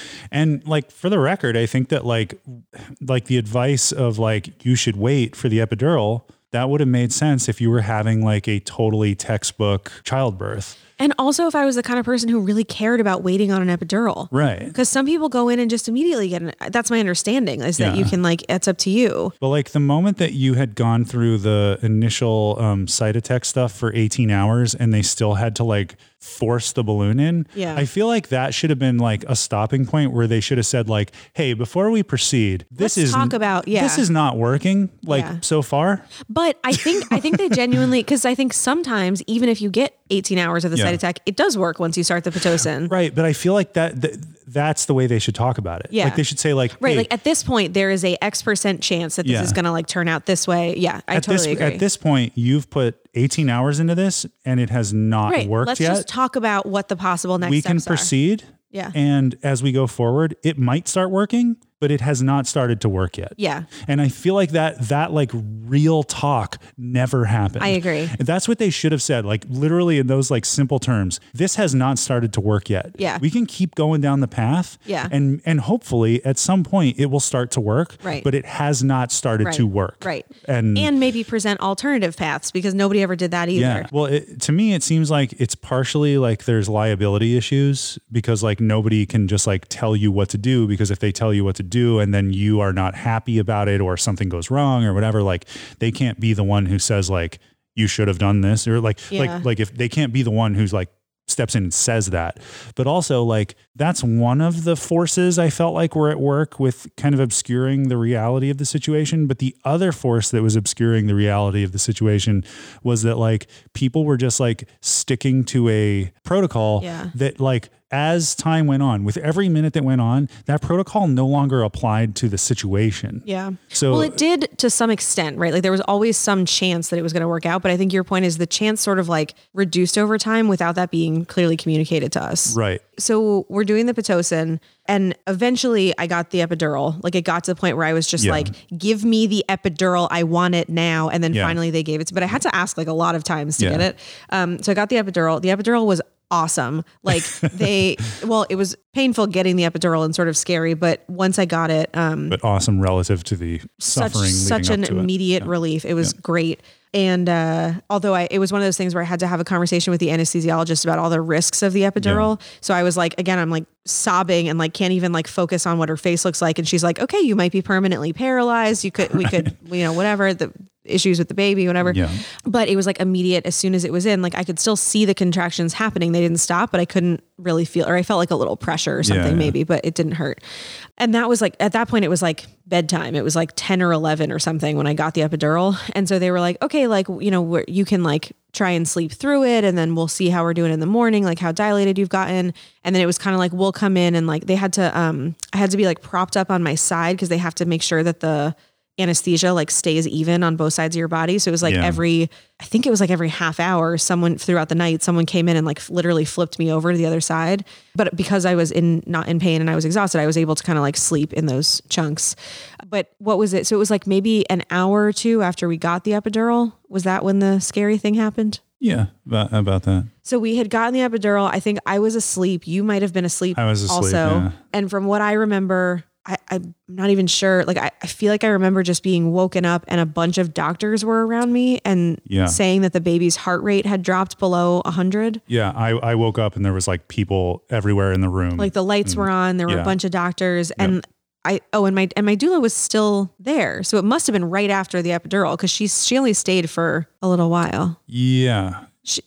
And like, for the record, I think that like, like the advice of like, you should wait for the epidural, that would have made sense if you were having like a totally textbook childbirth. And also if I was the kind of person who really cared about waiting on an epidural. Right. Because some people go in and just immediately get an, that's my understanding, is that Yeah. you can like, it's up to you. But like the moment that you had gone through the initial um, Cytotec stuff for eighteen hours and they still had to like force the balloon in. Yeah. I feel like that should have been like a stopping point where they should have said like, hey, before we proceed, this Let's is talk about- yeah. this is not working like Yeah. so far. But I think, I think they genuinely, cause I think sometimes even if you get eighteen hours of the Yeah. Cytotec, it does work once you start the Pitocin. Right. But I feel like that, that that's the way they should talk about it. Yeah. Like they should say like, Right. hey, Like at this point, there is a X percent chance that this Yeah. is going to like turn out this way. Yeah. I at totally this, agree. at this point, you've put eighteen hours into this and it has not right. worked Let's yet. just talk about what the possible next we steps can are. proceed. Yeah. And as we go forward, it might start working, but it has not started to work yet. Yeah. And I feel like that, that like real talk never happened. I agree. That's what they should have said. Like literally in those like simple terms, this has not started to work yet. Yeah. We can keep going down the path. Yeah. And, and hopefully at some point it will start to work, Right. but it has not started Right. to work. Right. And, And maybe present alternative paths, because nobody ever did that either. yeah. Well, it, to me, it seems like it's partially like there's liability issues because like nobody can just like tell you what to do, because if they tell you what to do and then you are not happy about it or something goes wrong or whatever, like they can't be the one who says like, you should have done this, or like, Yeah. like, like if they can't be the one who's like steps in and says that. But also like that's one of the forces I felt like were at work with kind of obscuring the reality of the situation. But the other force that was obscuring the reality of the situation was that like people were just like sticking to a protocol Yeah. that like as time went on, with every minute that went on, that protocol no longer applied to the situation. Yeah. So- well, it did to some extent, right? Like there was always some chance that it was going to work out. But I think your point is the chance sort of like reduced over time without that being clearly communicated to us. Right. So we're doing the Pitocin, and eventually I got the epidural. Like it got to the point where I was just Yeah. like, give me the epidural. I want it now. And then Yeah. finally they gave it to, but I had to ask like a lot of times to Yeah. get it. Um, so I got the epidural. The epidural was awesome. Like they, well, it was painful getting the epidural and sort of scary, but once I got it, um, But awesome relative to the such, suffering. such leading an up to it. immediate relief. It was great. And uh, although I, it was one of those things where I had to have a conversation with the anesthesiologist about all the risks of the epidural. So I was like, again, I'm like sobbing and like can't even like focus on what her face looks like. And she's like, okay, you might be permanently paralyzed. You could, we could, you know, whatever, the issues with the baby, whatever. Yeah. But it was like immediate as soon as it was in. Like I could still see the contractions happening. They didn't stop, but I couldn't really feel, or I felt like a little pressure or something Yeah, yeah. maybe, but it didn't hurt. And that was like, at that point, it was like bedtime. It was like ten or eleven or something when I got the epidural. And so they were like, okay, like, you know, we're, you can like try and sleep through it. And then we'll see how we're doing in the morning, like how dilated you've gotten. And then it was kind of like, we'll come in and like, they had to, um, I had to be like propped up on my side because they have to make sure that the anesthesia like stays even on both sides of your body. So it was like Yeah. every, I think it was like every half hour, someone throughout the night, someone came in and like literally flipped me over to the other side. But because I was in, not in pain and I was exhausted, I was able to kind of like sleep in those chunks. But what was it? So it was like maybe an hour or two after we got the epidural. Was that when the scary thing happened? Yeah. About, about that. So we had gotten the epidural. I think I was asleep. You might have been asleep. I was asleep, also. yeah. And from what I remember, I, I'm not even sure. Like, I, I feel like I remember just being woken up and a bunch of doctors were around me and Yeah. saying that the baby's heart rate had dropped below one hundred. Yeah. I, I woke up and there was like people everywhere in the room. Like the lights were on. There were yeah. a bunch of doctors. And I, oh, and my, and my doula was still there. So it must have been right after the epidural because she, she only stayed for a little while. Yeah. She,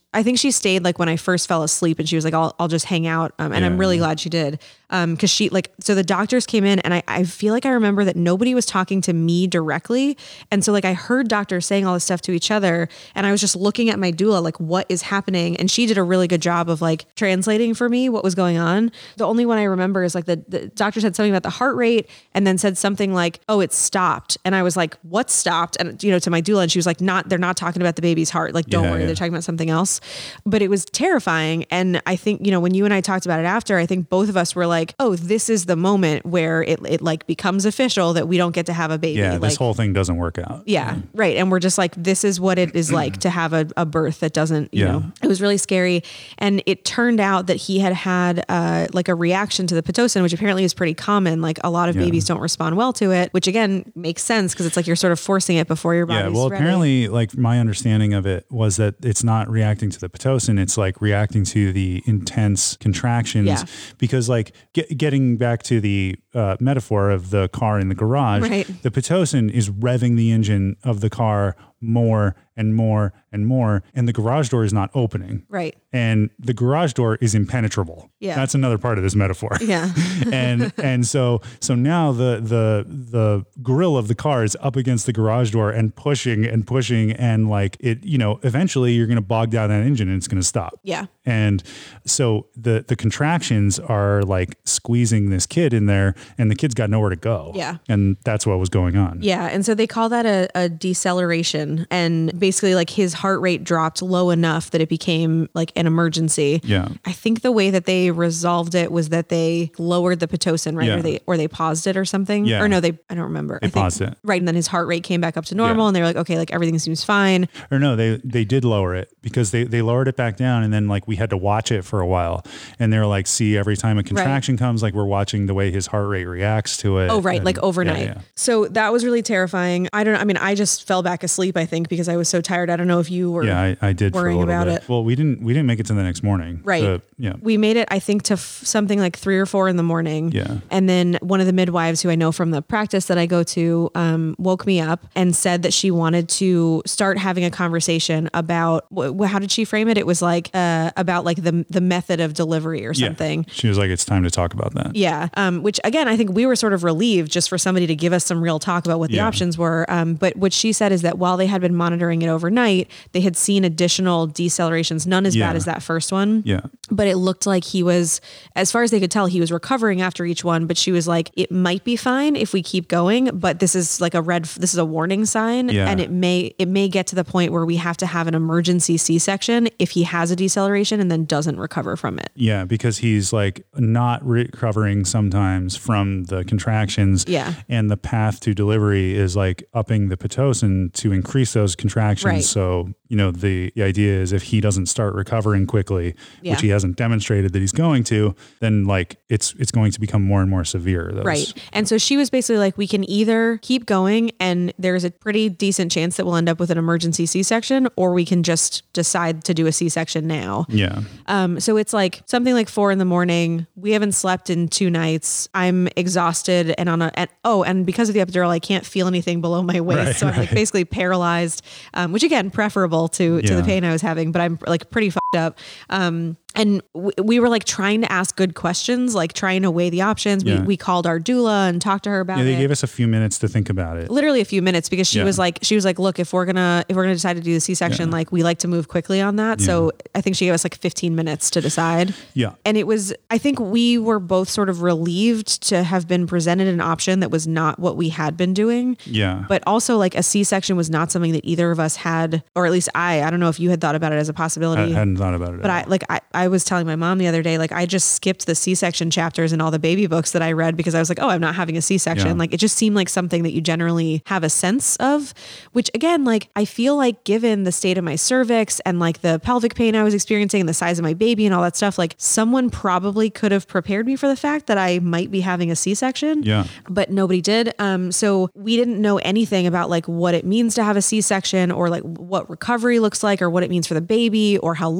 I think she stayed like when I first fell asleep, and she was like, I'll, I'll just hang out. Um, and Yeah, I'm really yeah. glad she did. Um, cause she like, so the doctors came in, and I, I feel like I remember that nobody was talking to me directly. And so like, I heard doctors saying all this stuff to each other, and I was just looking at my doula, like what is happening? And she did a really good job of like translating for me what was going on. The only one I remember is like the, the doctor said something about the heart rate, and then said something like, oh, it stopped. And I was like, what stopped? And you know, to my doula, and she was like, not, they're not talking about the baby's heart. Like, don't Yeah, worry. yeah. They're talking about something else. But it was terrifying. And I think, you know, when you and I talked about it after, I think both of us were like, oh, this is the moment where it, it like becomes official that we don't get to have a baby. Yeah, like, this whole thing doesn't work out. yeah, right. And we're just like, this is what it is like to have a, a birth that doesn't, you Yeah. know, it was really scary. And it turned out that he had had uh, like a reaction to the Pitocin, which apparently is pretty common. Like a lot of Yeah. babies don't respond well to it, which again makes sense because it's like you're sort of forcing it before your body's Yeah, well, ready. apparently, like my understanding of it was that it's not reacting to the Pitocin; it's like reacting to the intense contractions. Yeah. Because, like, get, getting back to the uh, metaphor of the car in the garage, Right. the Pitocin is revving the engine of the car more and more and more, and the garage door is not opening. Right. And the garage door is impenetrable. Yeah. That's another part of this metaphor. Yeah. and and so so now the the the grill of the car is up against the garage door and pushing and pushing, and like it, you know, eventually you're going to bog down that engine and it's going to stop. Yeah. And so the the contractions are like squeezing this kid in there, and the kid's got nowhere to go. Yeah. And that's what was going on. Yeah. And so they call that a, a deceleration. And basically, like his heart rate dropped low enough that it became like an emergency. Yeah. I think the way that they resolved it was that they lowered the Pitocin, right? Yeah. Or they or they paused it or something. Yeah. Or no, they I don't remember. They I think, paused it. Right. And then his heart rate came back up to normal, Yeah. and they were like, okay, like everything seems fine. Or no, they they did lower it because they they lowered it back down, and then like we had to watch it for a while, and they were like, see, every time a contraction comes, like we're watching the way his heart rate reacts to it. Oh, right. And- Like overnight. Yeah, yeah. So that was really terrifying. I don't know. I mean, I just fell back asleep, I think, because I was so tired. I don't know if you were. Yeah, I, I did for a worrying little about bit. it. Well, we didn't we didn't make it to the next morning. Right. The- yeah. We made it, I think, to f- something like three or four in the morning. Yeah. And then one of the midwives who I know from the practice that I go to um, woke me up and said that she wanted to start having a conversation about wh- how did she frame it? It was like uh, about like the the method of delivery or Yeah. something. She was like, it's time to talk about that. Yeah. Um, which again, I think we were sort of relieved just for somebody to give us some real talk about what the Yeah. options were. Um, but what she said is that while they had been monitoring it overnight, they had seen additional decelerations, none as Yeah. bad as that first one. Yeah. But it looked like he was, as far as they could tell, he was recovering after each one. But she was like, it might be fine if we keep going, but this is like a red, this is a warning sign. Yeah. And it may, it may get to the point where we have to have an emergency C-section if he has a deceleration and then doesn't recover from it. Yeah, because he's like not recovering sometimes from the contractions. Yeah. And the path to delivery is like upping the Pitocin to increase those contractions. Right. So, you know, the, the idea is if he doesn't start recovering quickly, Yeah. which he hasn't demonstrated that he's going to, then like it's it's going to become more and more severe. Those, Right. And so she was basically like, we can either keep going and there's a pretty decent chance that we'll end up with an emergency C-section, or we can just decide to do a C-section now. Yeah. Um, so it's like something like four in the morning. We haven't slept in two nights. I'm exhausted and on a, and, oh, and because of the epidural, I can't feel anything below my waist. Right, so I'm like right. basically paralyzed, um, which again, preferable to, to Yeah. the pain I was having, but I'm like pretty fucked up. Um, and w- we were like trying to ask good questions, like trying to weigh the options. Yeah. We, we called our doula and talked to her about Yeah, they it. gave us a few minutes to think about it. Literally a few minutes, because she Yeah. was like, she was like, look, if we're gonna, if we're gonna decide to do the C-section, Yeah. like we like to move quickly on that. So I think she gave us like fifteen minutes to decide. Yeah. And it was, I think we were both sort of relieved to have been presented an option that was not what we had been doing. Yeah. But also like a C-section was not something that either of us had, or at least I, I don't know if you had thought about it as a I possibility. hadn't thought about it. But at I all. like I, I was telling my mom the other day, like I just skipped the C-section chapters in all the baby books that I read because I was like, oh, I'm not having a C-section. Yeah. Like it just seemed like something that you generally have a sense of, which again, like I feel like given the state of my cervix and like the pelvic pain I was experiencing and the size of my baby and all that stuff, like someone probably could have prepared me for the fact that I might be having a C-section. Yeah. But nobody did. Um, so we didn't know anything about like what it means to have a C-section or like what recovery looks like or what it means for the baby or how long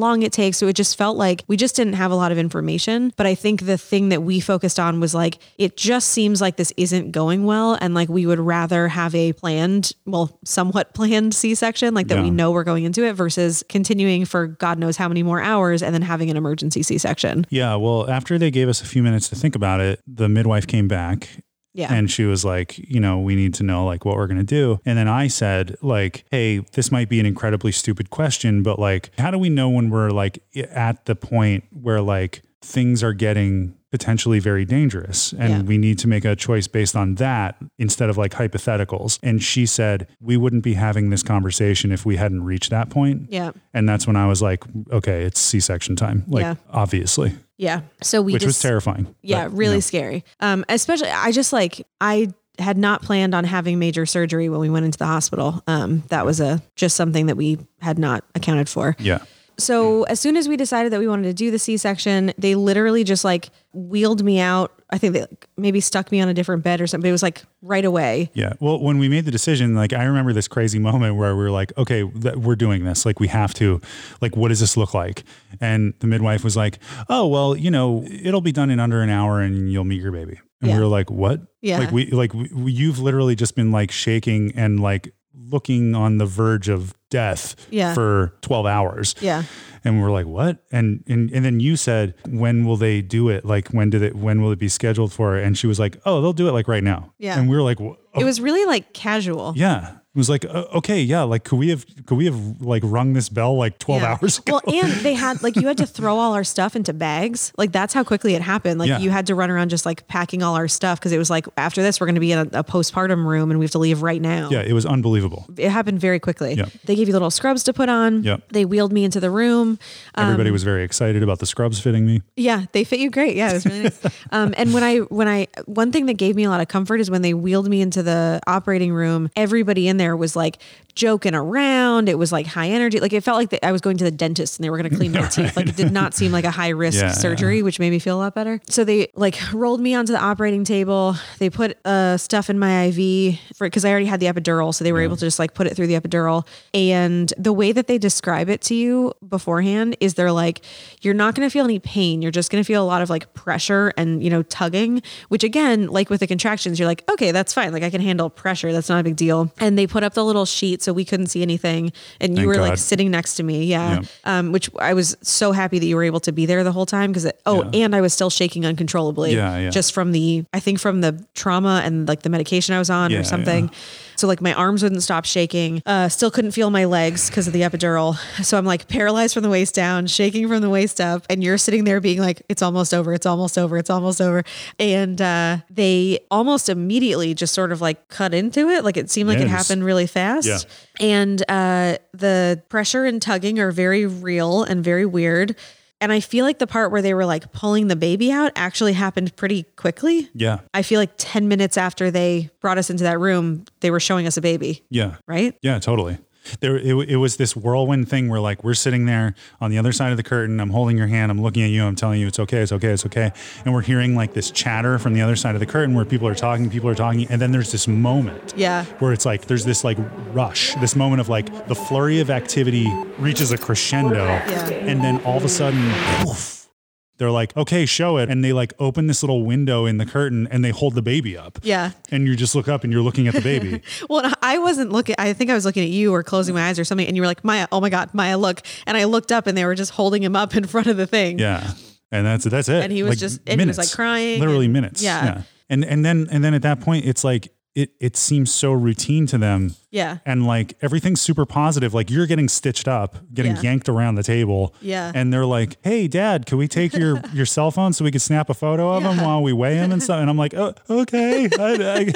long it takes. So it just felt like we just didn't have a lot of information. But I think the thing that we focused on was like, it just seems like this isn't going well. And like, we would rather have a planned, well, somewhat planned C-section, like that Yeah. we know we're going into it versus continuing for God knows how many more hours and then having an emergency C-section. Yeah. Well, after they gave us a few minutes to think about it, the midwife came back. Yeah. And she was like, you know, we need to know like what we're going to do. And then I said like, hey, this might be an incredibly stupid question, but like, how do we know when we're like at the point where like things are getting potentially very dangerous and Yeah. we need to make a choice based on that instead of like hypotheticals? And she said, we wouldn't be having this conversation if we hadn't reached that point. Yeah. And that's when I was like, okay, it's C-section time. Like, Yeah. obviously. Yeah. So we Which just, was terrifying. yeah, But, really you know. scary. Um, especially, I just like, I had not planned on having major surgery when we went into the hospital. Um, that was a, just something that we had not accounted for. Yeah. So as soon as we decided that we wanted to do the C-section, they literally just like wheeled me out. I think they like maybe stuck me on a different bed or something. But it was like right away. Yeah. Well, when we made the decision, like I remember this crazy moment where we were like, okay, th- we're doing this. Like we have to, like, what does this look like? And the midwife was like, oh, well, you know, it'll be done in under an hour and you'll meet your baby. And Yeah. we were like, what? Yeah. Like we, like we, you've literally just been like shaking and like looking on the verge of death Yeah. for twelve hours. Yeah. And we're like, what? And, and and then you said, when will they do it? Like, when did it, when will it be scheduled for? And she was like, oh, they'll do it like right now. Yeah. And we were like, "Wha- It was really like casual. yeah. It was like, uh, okay, yeah. Like, could we have, could we have like rung this bell like twelve Yeah. hours ago? Well, and they had like, you had to throw all our stuff into bags. Like that's how quickly it happened. Like Yeah. you had to run around just like packing all our stuff. Cause it was like, after this, we're going to be in a, a postpartum room and we have to leave right now. Yeah. It was unbelievable. It happened very quickly. Yeah. They gave you little scrubs to put on. Yeah. They wheeled me into the room. Everybody was very excited about the scrubs fitting me. Yeah, they fit you great. Yeah, it was really nice. Um, and when I, when I, one thing that gave me a lot of comfort is when they wheeled me into the operating room, everybody in there was like joking around. It was like high energy. Like it felt like the, I was going to the dentist and they were going to clean my teeth. Like it did not seem like a high risk Yeah, surgery, yeah. which made me feel a lot better. So they like rolled me onto the operating table. They put uh, stuff in my I V for, cause I already had the epidural. So they were able to just like put it through the epidural. And the way that they describe it to you beforehand is they're like, you're not going to feel any pain. You're just going to feel a lot of like pressure and, you know, tugging, which again, like with the contractions, you're like, okay, that's fine. Like I can handle pressure. That's not a big deal. And they put up the little sheet so we couldn't see anything. And you Thank were God. like sitting next to me. Yeah. Yeah. Um, which I was so happy that you were able to be there the whole time. Cause it, oh, Yeah. and I was still shaking uncontrollably. Yeah, yeah. Just from the, I think from the trauma and like the medication I was on Yeah, or something. yeah. So like my arms wouldn't stop shaking. Uh, still couldn't feel my legs because of the epidural. So I'm like paralyzed from the waist down, shaking from the waist up. And you're sitting there being like, it's almost over. It's almost over. It's almost over. And uh, they almost immediately just sort of like cut into it. Like it seemed like Yeah, it it was- happened really fast. Yeah. And uh, the pressure and tugging are very real and very weird. And I feel like the part where they were like pulling the baby out actually happened pretty quickly. Yeah. I feel like ten minutes after they brought us into that room, they were showing us a baby, Yeah. right? Yeah, totally. There, it, it was this whirlwind thing where like we're sitting there on the other side of the curtain. I'm holding your hand. I'm looking at you. I'm telling you it's okay. It's okay. It's okay. And we're hearing like this chatter from the other side of the curtain where people are talking. People are talking. And then there's this moment Yeah. where it's like there's this like rush, this moment of like the flurry of activity reaches a crescendo. Yeah. And then all of a sudden, poof, they're like, okay, show it. And they like open this little window in the curtain and they hold the baby up. Yeah. And you just look up and you're looking at the baby. Well, I wasn't looking, I think I was looking at you or closing my eyes or something. And you were like, Maya, oh my God, Maya, look. And I looked up and they were just holding him up in front of the thing. Yeah. And that's that's it. And he was Like, just, and he was like crying. Literally and- minutes. Yeah. And and then and then at that point it's like it it seems so routine to them. Yeah. And like everything's super positive. Like you're getting stitched up, getting Yeah. yanked around the table. Yeah. And they're like, hey, Dad, can we take your, your cell phone so we can snap a photo of him Yeah. while we weigh him and stuff? And I'm like, oh, okay. I,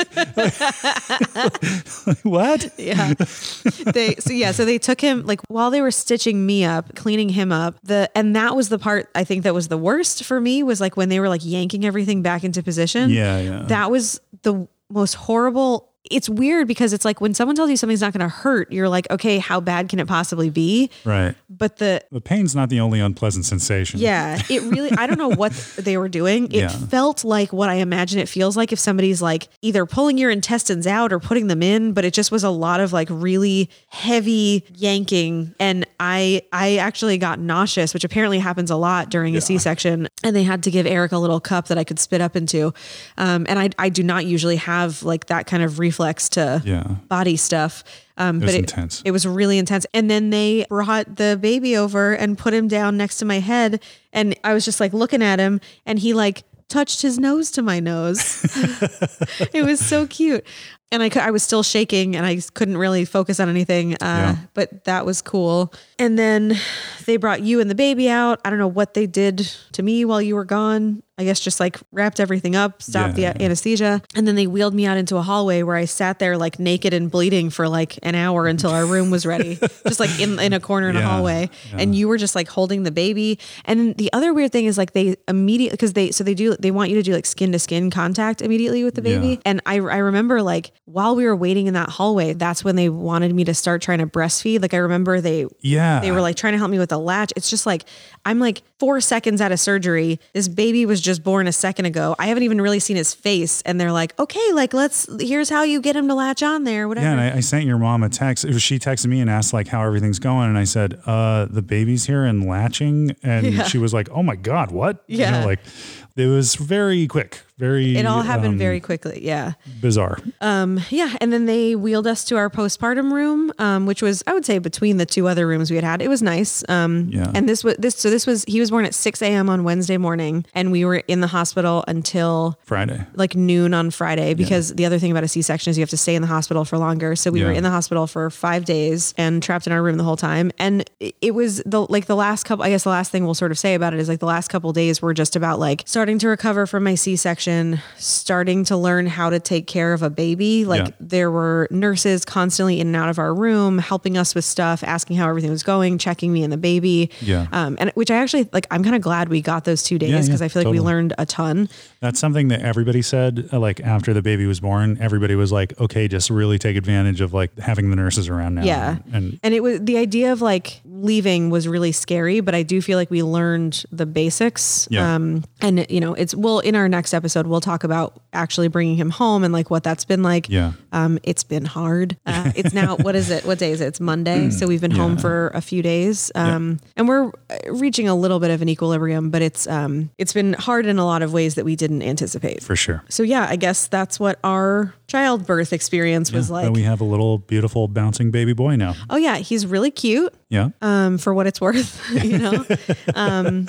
I, what? Yeah. They so yeah, so they took him like while they were stitching me up, cleaning him up. The and that was the part I think that was the worst for me was like when they were like yanking everything back into position. Yeah, yeah. That was the most horrible it's weird because it's like when someone tells you something's not going to hurt, you're like, okay, how bad can it possibly be? Right. But the The pain's not the only unpleasant sensation. yeah, it really, I don't know what they were doing. It Yeah. felt like what I imagine it feels like if somebody's like either pulling your intestines out or putting them in, but it just was a lot of like really heavy yanking. And I, I actually got nauseous, which apparently happens a lot during a C-section. And they had to give Eric a little cup that I could spit up into. Um, and I, I do not usually have like that kind of reflex to Yeah. body stuff. Um, It but was it, intense. it was really intense. And then they brought the baby over and put him down next to my head. And I was just like looking at him and he like touched his nose to my nose. It was so cute. And I, cou- I was still shaking and I couldn't really focus on anything. Uh, Yeah. But that was cool. And then they brought you and the baby out. I don't know what they did to me while you were gone. I guess just like wrapped everything up, stopped Yeah. the anesthesia. And then they wheeled me out into a hallway where I sat there like naked and bleeding for like an hour until our room was ready, just like in, in a corner in a Yeah. hallway. Yeah. And you were just like holding the baby. And then the other weird thing is like they immediately, cause they, so they do, they want you to do like skin to skin contact immediately with the baby. Yeah. And I, I remember like while we were waiting in that hallway, that's when they wanted me to start trying to breastfeed. Like I remember they, Yeah. they were like trying to help me with the latch. It's just like, I'm like four seconds out of surgery. This baby was just born a second ago. I haven't even really seen his face. And they're like, okay, like, let's, here's how you get him to latch on there, whatever. Yeah, and I, I sent your mom a text. It was, she texted me and asked like how everything's going, and I said, "Uh, the baby's here and latching," and Yeah. she was like, "Oh my god, what?" You Yeah. know, like it was very quick, very. It all happened um, very quickly. Yeah. bizarre. Um, yeah. And then they wheeled us to our postpartum room, um, which was, I would say between the two other rooms we had had, it was nice. Um, Yeah. and this was this, so this was, he was born at six a.m. on Wednesday morning and we were in the hospital until Friday. like noon on Friday, because the other thing about a C-section is you have to stay in the hospital for longer. So we Yeah. were in the hospital for five days and trapped in our room the whole time. And it- it was the, like the last couple, I guess the last thing we'll sort of say about it is like the last couple of days were just about like starting to recover from my C-section, starting to learn how to take care of a baby. Like Yeah. there were nurses constantly in and out of our room, helping us with stuff, asking how everything was going, checking me and the baby. Yeah. Um, and which I actually like, I'm kind of glad we got those two days Yeah, because yeah, I feel like totally. we learned a ton. That's something that everybody said, uh, like after the baby was born, everybody was like, okay, just really take advantage of like having the nurses around now. Yeah. And And it was the idea of like leaving was really scary, but I do feel like we learned the basics. Yeah. Um, and you know, it's, well, in our next episode, we'll talk about actually bringing him home and like what that's been like. Yeah. Um, it's been hard. Uh, it's now, what is it? What day is it? It's Monday. So we've been home Yeah. for a few days. Um, and we're reaching a little bit of an equilibrium, but it's, um, it's been hard in a lot of ways that we didn't anticipate. for sure. So yeah, I guess that's what our childbirth experience was Yeah, like. but we have a little beautiful bouncing baby boy now. Oh yeah, he's really cute. Yeah. Um, for what it's worth, you know. um,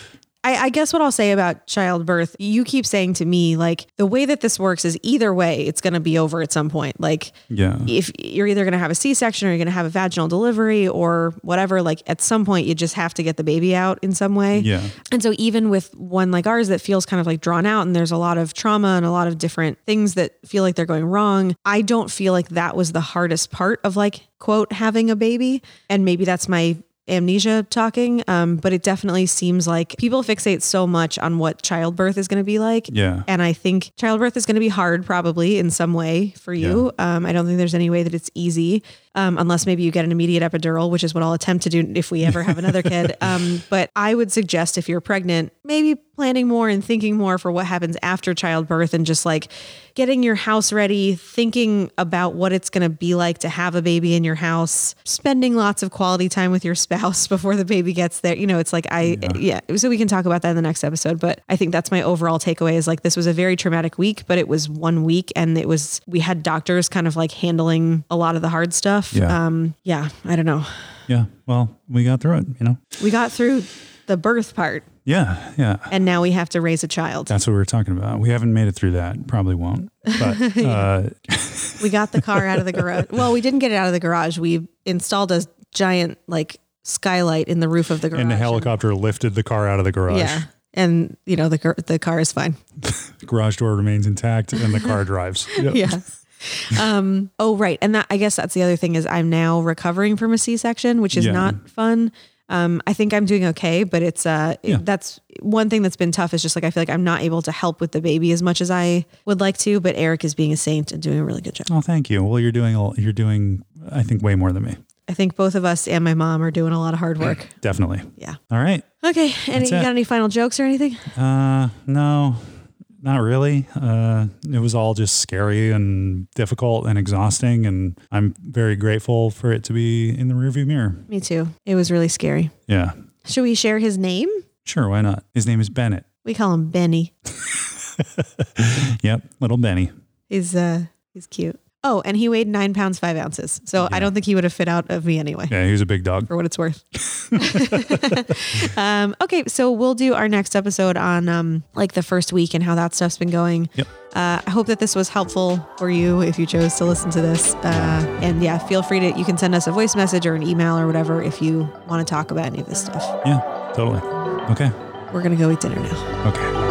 I, I guess what I'll say about childbirth, you keep saying to me, like the way that this works is either way, it's going to be over at some point. Like Yeah. if you're either going to have a C-section or you're going to have a vaginal delivery or whatever, like at some point you just have to get the baby out in some way. Yeah. And so even with one like ours that feels kind of like drawn out and there's a lot of trauma and a lot of different things that feel like they're going wrong, I don't feel like that was the hardest part of like, quote, having a baby. And maybe that's my amnesia talking. Um, but it definitely seems like people fixate so much on what childbirth is going to be like. Yeah. And I think childbirth is going to be hard probably in some way for you. Um, I don't think there's any way that it's easy. Um, unless maybe you get an immediate epidural, which is what I'll attempt to do if we ever have another kid. Um, but I would suggest if you're pregnant, maybe planning more and thinking more for what happens after childbirth and just like getting your house ready, thinking about what it's going to be like to have a baby in your house, spending lots of quality time with your spouse before the baby gets there. You know, it's like, I, yeah. yeah. So we can talk about that in the next episode, but I think that's my overall takeaway is like, this was a very traumatic week, but it was one week and it was, we had doctors kind of like handling a lot of the hard stuff. Yeah. Um, yeah, I don't know. Yeah. Well, we got through it, you know? We got through the birth part Yeah. Yeah. and now we have to raise a child. That's what we were talking about. We haven't made it through that. Probably won't. But uh, We got the car out of the garage. Well, we didn't get it out of the garage. We installed a giant like skylight in the roof of the garage. and the helicopter lifted the car out of the garage. Yeah. And you know, the gar- the car is fine. The garage door remains intact and the car drives. Yep. Yeah. Um, oh, right. And that, I guess that's the other thing is I'm now recovering from a C-section, which is Yeah. not fun. Um, I think I'm doing okay, but it's uh, it- Yeah. that's one thing that's been tough is just like I feel like I'm not able to help with the baby as much as I would like to. But Eric is being a saint and doing a really good job. Oh, thank you. Well, you're doing a- you're doing I think way more than me. I think both of us and my mom are doing a lot of hard work. Definitely. Yeah. All right. Okay. And That's you it. got any final jokes or anything? Uh, no, not really. Uh, it was all just scary and difficult and exhausting, and I'm very grateful for it to be in the rearview mirror. Me too. It was really scary. Yeah. Should we share his name? Sure. Why not? His name is Bennett. We call him Benny. Yep. Little Benny. He's uh he's cute. Oh, and he weighed nine pounds five ounces. So Yeah. I don't think he would have fit out of me anyway. Yeah. He was a big dog. For what it's worth. um, okay, so we'll do our next episode on um, like the first week and how that stuff's been going. Yep. Uh, I hope that this was helpful for you if you chose to listen to this. Uh, and yeah, feel free to, you can send us a voice message or an email or whatever if you want to talk about any of this stuff. Yeah. Totally. Okay. We're going to go eat dinner now. Okay.